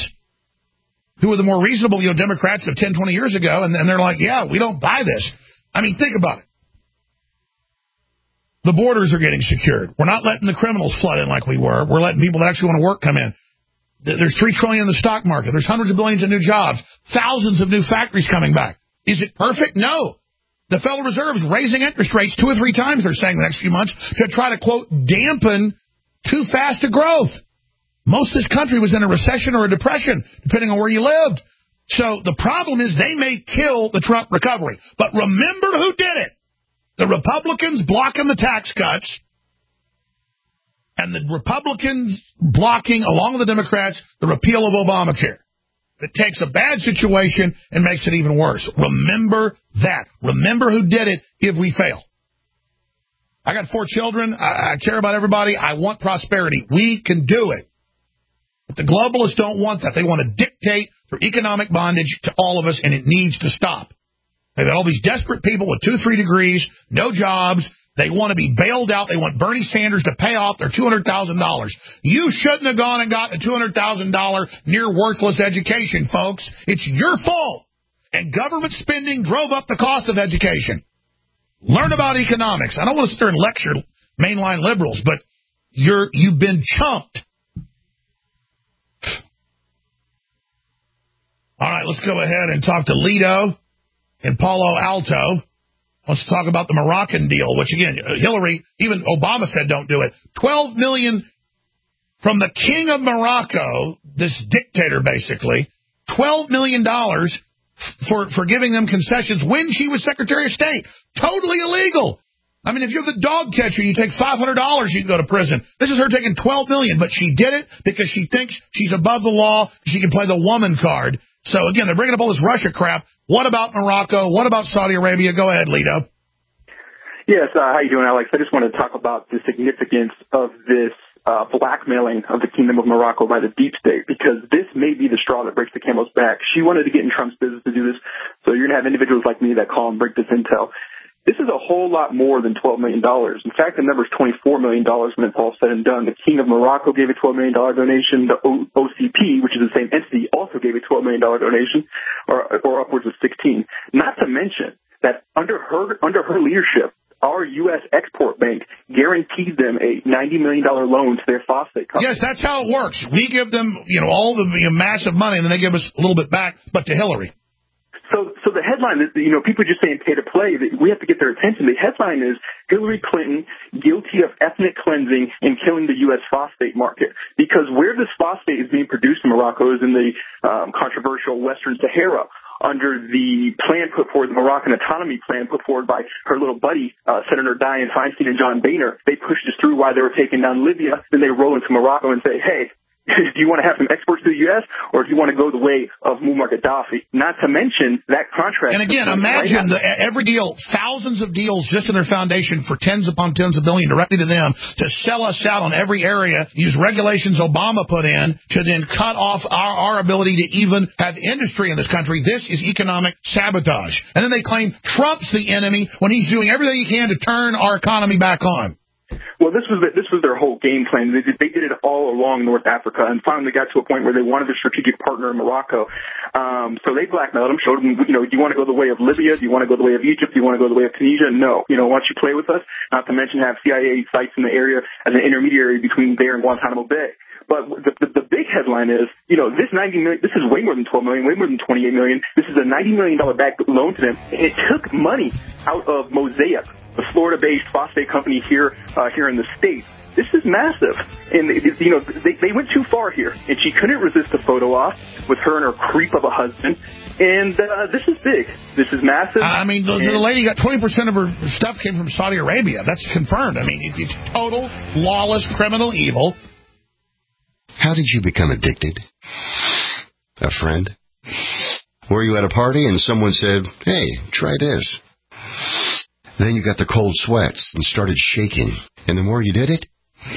who were the more reasonable, you know, Democrats of ten, twenty years ago, and, and they're like, yeah, we don't buy this. I mean, think about it. The borders are getting secured. We're not letting the criminals flood in like we were. We're letting people that actually want to work come in. There's three trillion dollars in the stock market. There's hundreds of billions of new jobs. Thousands of new factories coming back. Is it perfect? No. The Federal Reserve is raising interest rates two or three times, they're saying, the next few months to try to, quote, dampen too fast a growth. Most of this country was in a recession or a depression, depending on where you lived. So the problem is they may kill the Trump recovery. But remember who did it. The Republicans blocking the tax cuts and the Republicans blocking, along with the Democrats, the repeal of Obamacare. It takes a bad situation and makes it even worse. Remember that. Remember who did it if we fail. I got four children. I, I care about everybody. I want prosperity. We can do it. But the globalists don't want that. They want to dictate their economic bondage to all of us, and it needs to stop. They've got all these desperate people with two, three degrees, no jobs. They want to be bailed out. They want Bernie Sanders to pay off their two hundred thousand dollars. You shouldn't have gone and gotten a two hundred thousand dollars near-worthless education, folks. It's your fault. And government spending drove up the cost of education. Learn about economics. I don't want to sit there and lecture mainline liberals, but you're, you've been chumped. All right, let's go ahead and talk to Lito in Palo Alto. Wants to talk about the Moroccan deal, which, again, Hillary, even Obama said don't do it. twelve million dollars from the king of Morocco, this dictator, basically, twelve million dollars for, for giving them concessions when she was Secretary of State. Totally illegal. I mean, if you're the dog catcher, you take five hundred dollars, you can go to prison. This is her taking twelve million dollars, but she did it because she thinks she's above the law. She can play the woman card. So, again, they're bringing up all this Russia crap. What about Morocco? What about Saudi Arabia? Go ahead, Lito. Yes, uh, how you doing, Alex? I just want to talk about the significance of this uh, blackmailing of the Kingdom of Morocco by the deep state, because this may be the straw that breaks the camel's back. She wanted to get in Trump's business to do this, so you're going to have individuals like me that call and break this intel. This is a whole lot more than twelve million dollars. In fact, the number is twenty-four million dollars when it's all said and done. The King of Morocco gave a twelve million dollars donation. The O C P, which is the same entity, also gave a twelve million dollars donation, or, or upwards of sixteen. Not to mention that under her under her leadership, our U S Export Bank guaranteed them a ninety million dollars loan to their phosphate company. Yes, that's how it works. We give them, you know, all the you know, massive money, and then they give us a little bit back, but to Hillary. So, so the headline is, you know, people are just saying pay to play. We have to get their attention. The headline is Hillary Clinton guilty of ethnic cleansing and killing the U S phosphate market. Because where this phosphate is being produced in Morocco is in the um, controversial Western Sahara, under the plan put forward, the Moroccan autonomy plan put forward by her little buddy, uh, Senator Dianne Feinstein and John Boehner. They pushed us through while they were taking down Libya. Then they roll into Morocco and say, hey, do you want to have some exports to the U S, or do you want to go the way of Muammar Gaddafi? Not to mention that contract. And again, imagine the, every deal, thousands of deals just in their foundation for tens upon tens of billion directly to them to sell us out on every area, use regulations Obama put in to then cut off our, our ability to even have industry in this country. This is economic sabotage. And then they claim Trump's the enemy when he's doing everything he can to turn our economy back on. Well, this was the, this was their whole game plan. They did, they did it all along North Africa, and finally got to a point where they wanted a strategic partner in Morocco. Um, so they blackmailed them, showed them, you know, do you want to go the way of Libya? Do you want to go the way of Egypt? Do you want to go the way of Tunisia? No. You know, why don't you play with us? Not to mention have C I A sites in the area as an intermediary between there and Guantanamo Bay. But the, the, the big headline is, you know, this ninety million, this is way more than twelve million, way more than twenty-eight million. This is a ninety million dollars back loan to them. And it took money out of Mosaic, the Florida-based phosphate company here, uh, here in the States. This is massive. And, you know, they, they went too far here. And she couldn't resist a photo op with her and her creep of a husband. And uh, this is big. This is massive. I mean, the, the lady got twenty percent of her stuff came from Saudi Arabia. That's confirmed. I mean, it, it's total, lawless, criminal evil. How did you become addicted? A friend? Were you at a party and someone said, hey, try this? Then you got the cold sweats and started shaking. And the more you did it,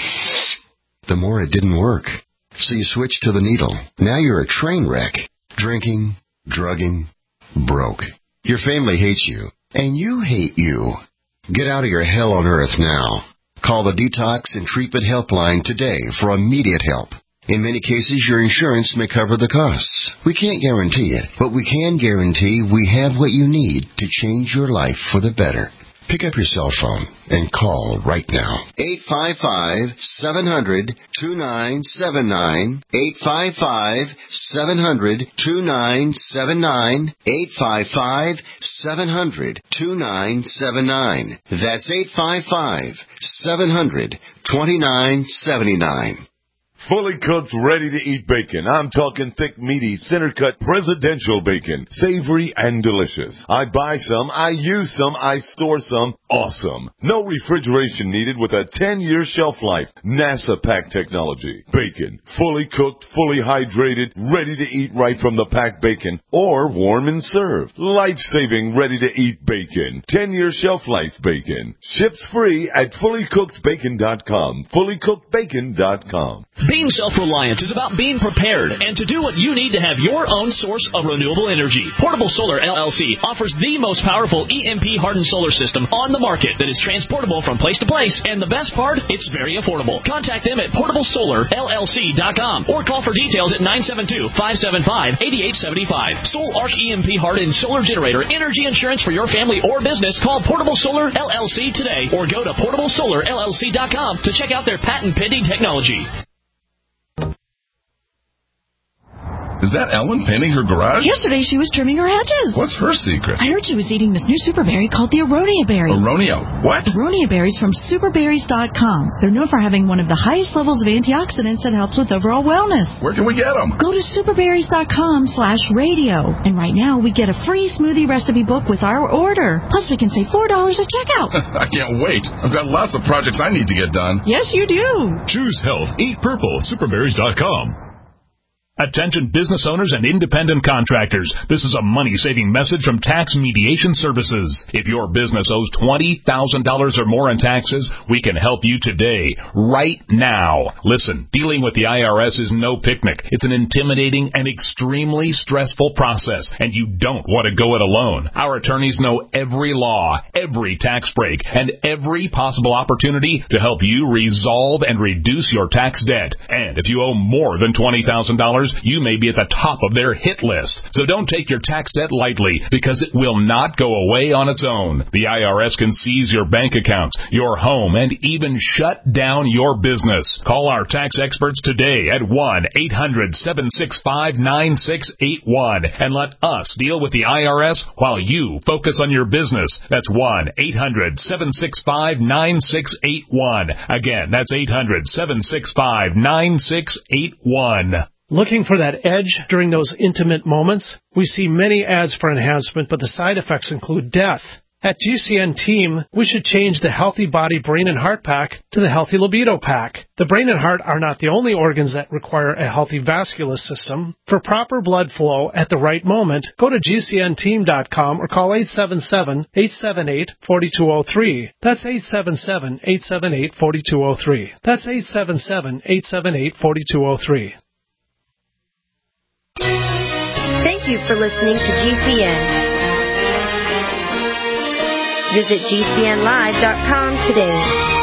the more it didn't work. So you switched to the needle. Now you're a train wreck. Drinking, drugging, broke. Your family hates you. And you hate you. Get out of your hell on earth now. Call the Detox and Treatment Helpline today for immediate help. In many cases, your insurance may cover the costs. We can't guarantee it, but we can guarantee we have what you need to change your life for the better. Pick up your cell phone and call right now. eight five five, seven hundred, two nine seven nine. eight five five, seven hundred, two nine seven nine. eight five five, seven hundred, two nine seven nine. That's eight five five, seven hundred, two nine seven nine. Fully cooked, ready-to-eat bacon. I'm talking thick, meaty, center-cut presidential bacon. Savory and delicious. I buy some, I use some, I store some. Awesome. No refrigeration needed with a ten-year shelf life. NASA pack technology. Bacon. Fully cooked, fully hydrated, ready to eat right from the packed bacon. Or warm and served. Life-saving, ready-to-eat bacon. ten-year shelf life bacon. Ships free at fully cooked bacon dot com. fully cooked bacon dot com. Being self-reliant is about being prepared and to do what you need to have your own source of renewable energy. Portable Solar L L C offers the most powerful E M P-hardened solar system on the market that is transportable from place to place, and the best part, it's very affordable. Contact them at portable solar L L C dot com or call for details at nine seven two, five seven five, eight eight seven five. Soul Arc E M P-hardened solar generator energy insurance for your family or business. Call Portable Solar L L C today or go to portable solar L L C dot com to check out their patent-pending technology. Is that Ellen painting her garage? Yesterday she was trimming her hedges. What's her secret? I heard she was eating this new super berry called the Aronia berry. Aronia? What? Aronia berries from super berries dot com. They're known for having one of the highest levels of antioxidants that helps with overall wellness. Where can we get them? Go to super berries dot com slash radio. And right now we get a free smoothie recipe book with our order. Plus we can save four dollars at checkout. I can't wait. I've got lots of projects I need to get done. Yes, you do. Choose health. Eat purple. super berries dot com. Attention business owners and independent contractors. This is a money-saving message from Tax Mediation Services. If your business owes twenty thousand dollars or more in taxes, we can help you today, right now. Listen, dealing with the I R S is no picnic. It's an intimidating and extremely stressful process, and you don't want to go it alone. Our attorneys know every law, every tax break, and every possible opportunity to help you resolve and reduce your tax debt. And if you owe more than twenty thousand dollars, you may be at the top of their hit list. So don't take your tax debt lightly, because it will not go away on its own. The I R S can seize your bank accounts, your home, and even shut down your business. Call our tax experts today at one eight hundred, seven six five, nine six eight one and let us deal with the I R S while you focus on your business. That's one eight hundred, seven six five, nine six eight one. Again, that's eight hundred, seven six five, nine six eight one. Looking for that edge during those intimate moments? We see many ads for enhancement, but the side effects include death. At G C N Team, we should change the Healthy Body, Brain, and Heart Pack to the Healthy Libido Pack. The brain and heart are not the only organs that require a healthy vascular system. For proper blood flow at the right moment, go to G C N team dot com or call eight seven seven, eight seven eight, four two zero three. That's eight seven seven, eight seven eight, four two zero three. That's eight seven seven, eight seven eight, four two zero three. Thank you for listening to G C N. Visit G C N live dot com today.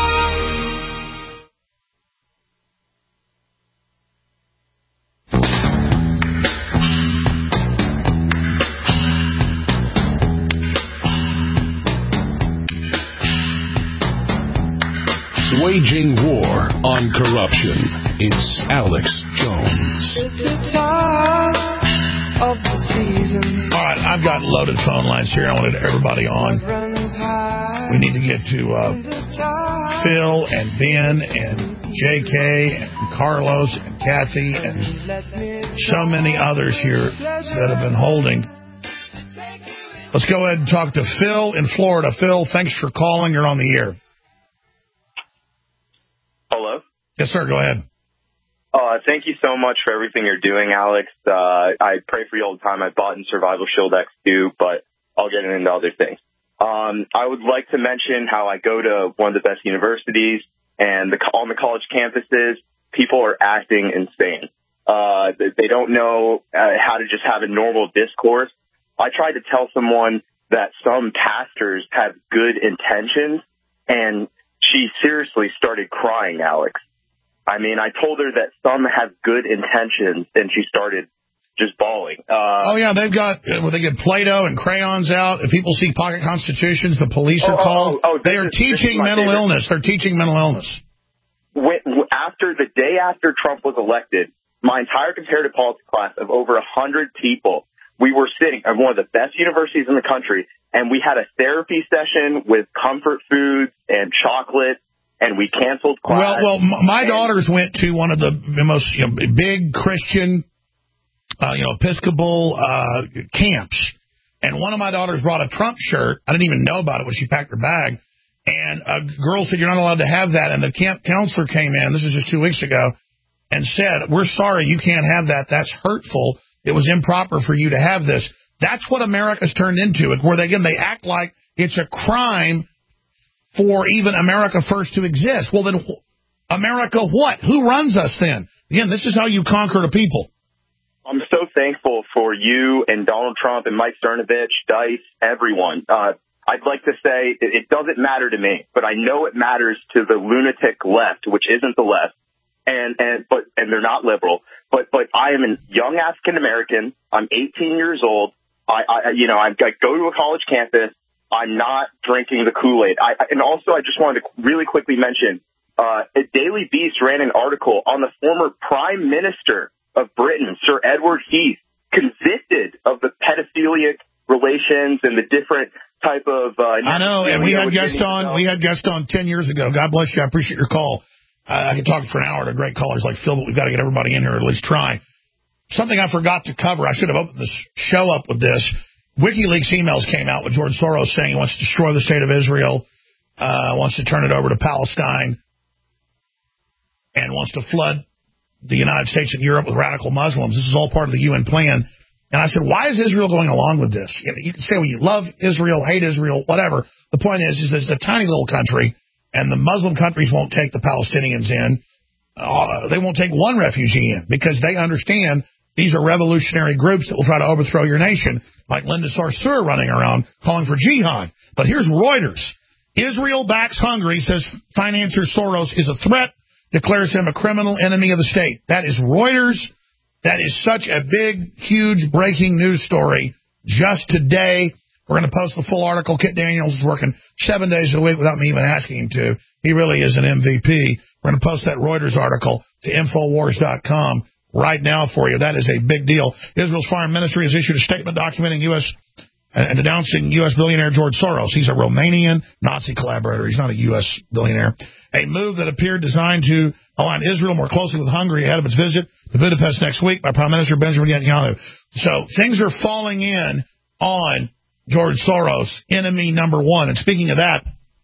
Waging war on corruption. It's Alex Jones. It's the time of the season. All right, I've got loaded phone lines here. I wanted everybody on. We need to get to uh, Phil and Ben and J K and Carlos and Kathy and so many others here that have been holding. Let's go ahead and talk to Phil in Florida. Phil, thanks for calling. You're on the air. Hello? Yes, sir. Go ahead. Uh, thank you so much for everything you're doing, Alex. Uh, I pray for you all the time. I bought in Survival Shield X two, but I'll get into other things. Um, I would like to mention how I go to one of the best universities, and the, on the college campuses, people are acting insane. Uh, they don't know uh, how to just have a normal discourse. I tried to tell someone that some pastors have good intentions, and she seriously started crying, Alex. I mean, I told her that some have good intentions, and she started just bawling. Uh, oh, yeah, they've got, where they get Play-Doh and crayons out. If people see pocket constitutions, the police are oh, called. Oh, oh, they are is, teaching mental favorite. illness. They're teaching mental illness. When, after the day after Trump was elected, my entire comparative politics class of over one hundred people, we were sitting at one of the best universities in the country, and we had a therapy session with comfort foods and chocolate, and we canceled class. Well, well, my daughters went to one of the most you know, big Christian, uh, you know, Episcopal uh, camps, and one of my daughters brought a Trump shirt. I didn't even know about it when she packed her bag, and a girl said, "You're not allowed to have that," and the camp counselor came in, this is just two weeks ago, and said, "We're sorry, you can't have that. That's hurtful. It was improper for you to have this." That's what America's turned into, where they, again, they act like it's a crime for even America First to exist. Well, then, America what? Who runs us then? Again, this is how you conquer the people. I'm so thankful for you and Donald Trump and Mike Cernovich, Dice, everyone. Uh, I'd like to say it, it doesn't matter to me, but I know it matters to the lunatic left, which isn't the left, and and but and they're not liberal. But but I am a young African American. I'm eighteen years old. I, I you know I, I go to a college campus. I'm not drinking the Kool-Aid. I, and also, I just wanted to really quickly mention, uh, Daily Beast ran an article on the former Prime Minister of Britain, Sir Edward Heath, convicted of the pedophilic relations and the different type of... Uh, I know, and we had guests on, we had guests on ten years ago. God bless you. I appreciate your call. Uh, I can talk for an hour to great callers like Phil, but we've got to get everybody in here, or at least try. Something I forgot to cover. I should have opened this show up with this. WikiLeaks emails came out with George Soros saying he wants to destroy the state of Israel, uh, wants to turn it over to Palestine, and wants to flood the United States and Europe with radical Muslims. This is all part of the U N plan. And I said, why is Israel going along with this? You know, you can say, well, you love Israel, hate Israel, whatever. The point is, is that it's a tiny little country, and the Muslim countries won't take the Palestinians in. Uh, they won't take one refugee in because they understand these are revolutionary groups that will try to overthrow your nation, like Linda Sarsour running around calling for jihad. But here's Reuters. Israel backs Hungary, says financier Soros is a threat, declares him a criminal enemy of the state. That is Reuters. That is such a big, huge breaking news story just today. We're going to post the full article. Kit Daniels is working seven days a week without me even asking him to. He really is an M V P. We're going to post that Reuters article to Infowars dot com. Right now for you. That is a big deal. Israel's foreign ministry has issued a statement documenting U S and denouncing U S billionaire George Soros. He's a Romanian Nazi collaborator. He's not a U S billionaire. A move that appeared designed to align Israel more closely with Hungary ahead of its visit to Budapest next week by Prime Minister Benjamin Netanyahu. So things are falling in on George Soros, enemy number one. And speaking of that,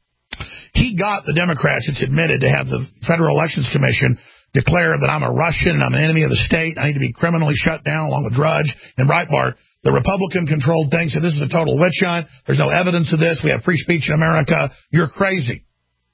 he got the Democrats, it's admitted, to have the Federal Elections Commission declare that I'm a Russian and I'm an enemy of the state. I need to be criminally shut down along with Drudge and Breitbart. The Republican-controlled thing said this is a total witch hunt. There's no evidence of this. We have free speech in America. You're crazy.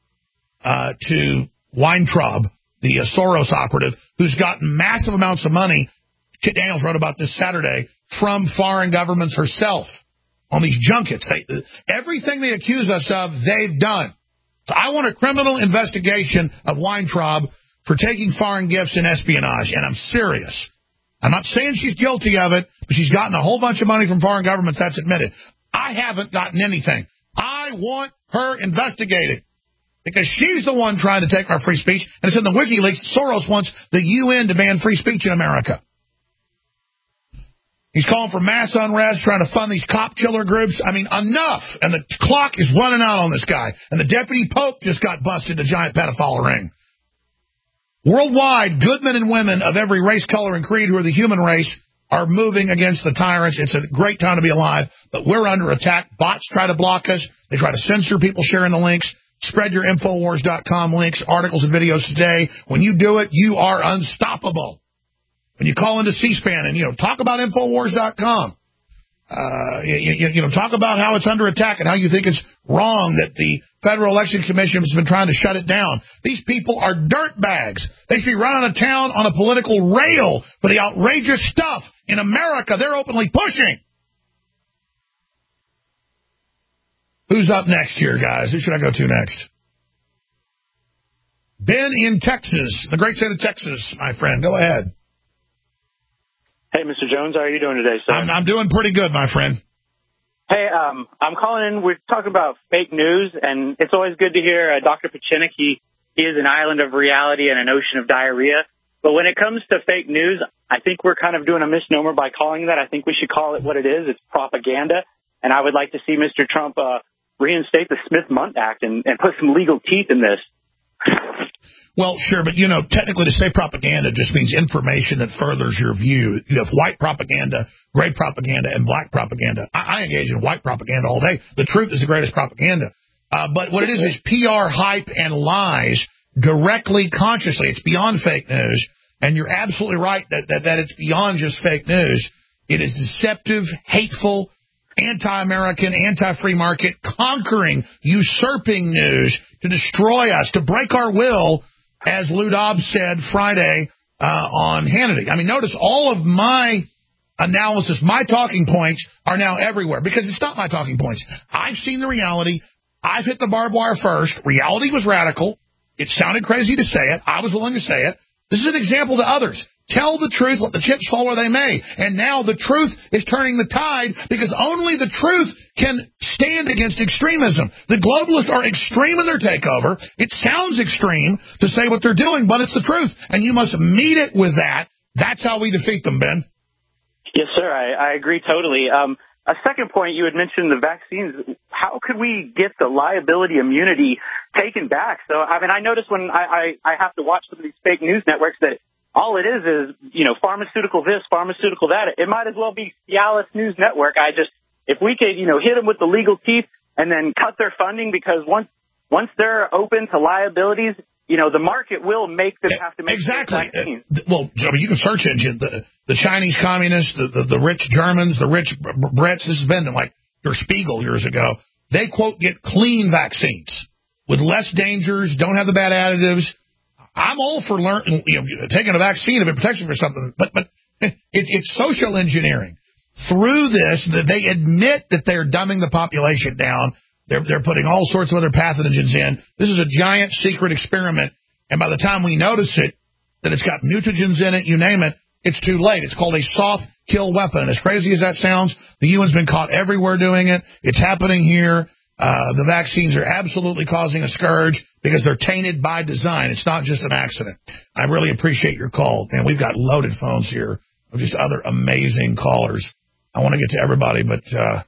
Uh, to Weintraub, the uh, Soros operative, who's gotten massive amounts of money, Kit Daniels wrote about this Saturday, from foreign governments herself on these junkets. They, everything they accuse us of, they've done. So I want a criminal investigation of Weintraub for taking foreign gifts and espionage, and I'm serious. I'm not saying she's guilty of it, but she's gotten a whole bunch of money from foreign governments, that's admitted. I haven't gotten anything. I want her investigated, because she's the one trying to take our free speech, and it's in the WikiLeaks. Soros wants the U N to ban free speech in America. He's calling for mass unrest, trying to fund these cop killer groups. I mean, enough, and the clock is running out on this guy, and the deputy pope just got busted, a giant pedophile ring. Worldwide, good men and women of every race, color, and creed who are the human race are moving against the tyrants. It's a great time to be alive, but we're under attack. Bots try to block us. They try to censor people sharing the links. Spread your Infowars dot com links, articles, and videos today. When you do it, you are unstoppable. When you call into C-SPAN and, you know, talk about Infowars dot com. Uh, you, you know, talk about how it's under attack and how you think it's wrong that the Federal Election Commission has been trying to shut it down. These people are dirtbags. They should be running a town on a political rail for the outrageous stuff in America they're openly pushing. Who's up next here, guys? Who should I go to next? Ben in Texas, the great state of Texas, my friend. Go ahead. Hey, Hey, Mister Jones, how are you doing today, sir? I'm, I'm doing pretty good, my friend. Hey, um, I'm calling in. We're talking about fake news, and it's always good to hear uh, Doctor Pachinik. He, he is an island of reality and an ocean of diarrhea. But when it comes to fake news, I think we're kind of doing a misnomer by calling that. I think we should call it what it is. It's propaganda. And I would like to see Mister Trump uh, reinstate the Smith-Mundt Act and, and put some legal teeth in this. Well, sure, but, you know, technically to say propaganda just means information that furthers your view. You have white propaganda, gray propaganda, and black propaganda. I, I engage in white propaganda all day. The truth is the greatest propaganda. Uh, but what it is is P R, hype, and lies directly, consciously. It's beyond fake news. And you're absolutely right that, that, that it's beyond just fake news. It is deceptive, hateful, anti-American, anti-free market, conquering, usurping news to destroy us, to break our will, as Lou Dobbs said Friday uh, on Hannity. I mean, notice all of my analysis, my talking points are now everywhere because it's not my talking points. I've seen the reality. I've hit the barbed wire first. Reality was radical. It sounded crazy to say it. I was willing to say it. This is an example to others. Tell the truth, let the chips fall where they may. And now the truth is turning the tide because only the truth can stand against extremism. The globalists are extreme in their takeover. It sounds extreme to say what they're doing, but it's the truth. And you must meet it with that. That's how we defeat them, Ben. Yes, sir. I, I agree totally. Um, a second point, you had mentioned the vaccines. How could we get the liability immunity taken back? So, I mean, I notice when I, I, I have to watch some of these fake news networks that all it is is, you know, pharmaceutical this, pharmaceutical that. It might as well be Cialis News Network. I just, if we could, you know, hit them with the legal teeth and then cut their funding because once once they're open to liabilities, you know, the market will make them have to make exactly. Uh, well, I mean, you can search engine the the Chinese communists, the, the the rich Germans, the rich Brits. This has been like Der Spiegel years ago. They quote get clean vaccines with less dangers, don't have the bad additives. I'm all for learning, you know, taking a vaccine if it protects you for something, but but it, it's social engineering. Through this, they admit that they're dumbing the population down. They're they're putting all sorts of other pathogens in. This is a giant secret experiment, and by the time we notice it, that it's got mutagens in it, you name it, it's too late. It's called a soft kill weapon. As crazy as that sounds, the U N's been caught everywhere doing it. It's happening here. Uh, the vaccines are absolutely causing a scourge because they're tainted by design. It's not just an accident. I really appreciate your call. And we've got loaded phones here of just other amazing callers. I want to get to everybody, but uh,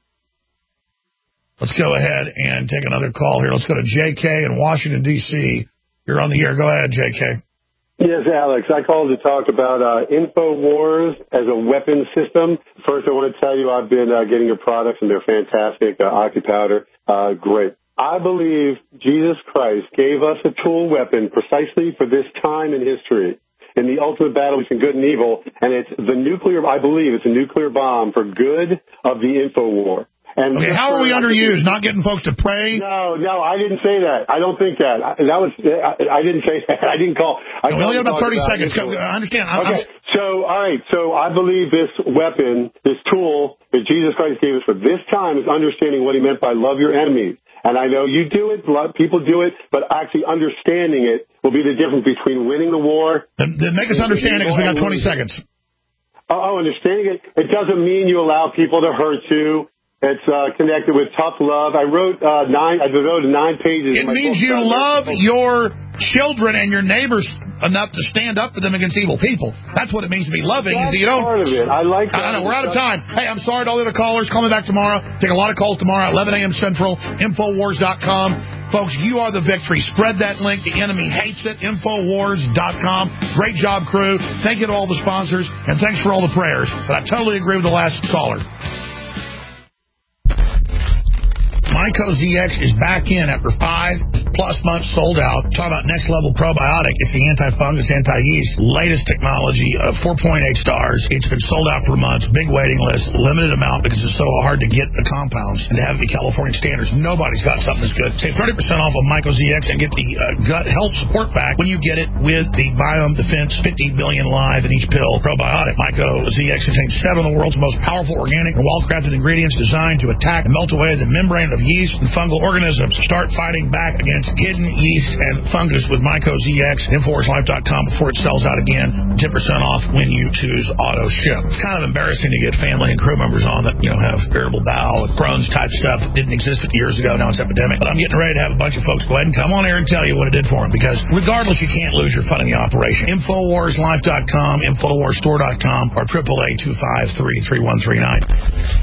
let's go ahead and take another call here. Let's go to J K in Washington, D C You're on the air. Go ahead, J K. Yes, Alex. I called to talk about uh, InfoWars as a weapon system. First, I want to tell you I've been uh, getting your products, and they're fantastic. Uh, OxyPowder, uh, great. I believe Jesus Christ gave us a tool weapon precisely for this time in history, in the ultimate battle between good and evil, and it's the nuclear, I believe it's a nuclear bomb for good of the InfoWar. And okay, how are we underused? Not getting folks to pray? No, no, I didn't say that. I don't think that. I, that was I, I didn't say that. I didn't call. I no, we only have about thirty seconds. I understand. I'm, okay, I'm... so all right. So I believe this weapon, this tool that Jesus Christ gave us for this time, is understanding what He meant by love your enemies. And I know you do it, people do it, but actually understanding it will be the difference between winning the war. Then, then make us understand it because we got twenty seconds. Oh, understanding it. It doesn't mean you allow people to hurt you. It's uh, connected with tough love. I wrote uh, nine. I devoted nine pages. It means you love your children and your neighbors enough to stand up for them against evil people. That's what it means to be loving. That's you don't, part of it. I like that. I know. We're out of time. Hey, I'm sorry to all the other callers. Call me back tomorrow. Take a lot of calls tomorrow at eleven a.m. Central. Infowars dot com. Folks, you are the victory. Spread that link. The enemy hates it. Infowars dot com. Great job, crew. Thank you to all the sponsors, and thanks for all the prayers. But I totally agree with the last caller. Myco Z X is back in after five plus months sold out. Talk about next level probiotic. It's the anti-fungus, anti-yeast, latest technology of four point eight stars. It's been sold out for months. Big waiting list, limited amount because it's so hard to get the compounds and to have it be California standards. Nobody's got something as good. Save thirty percent off of Myco Z X and get the uh, gut health support pack when you get it with the Biome Defense fifty billion live in each pill probiotic. Myco Z X contains seven of the world's most powerful organic and well-crafted ingredients designed to attack and melt away the membrane of yeast yeast and fungal organisms. Start fighting back against hidden yeast and fungus with Myco Z X at Infowars Life dot com before it sells out again. ten percent off when you choose auto ship. It's kind of embarrassing to get family and crew members on that, you know, have irritable bowel, Crohn's type stuff that didn't exist fifty years ago. Now it's epidemic. But I'm getting ready to have a bunch of folks go ahead and come on here and tell you what it did for them, because regardless, you can't lose your fun in the operation. Infowars Life dot com, Infowars Store dot com, or triple A two five three, three one three nine.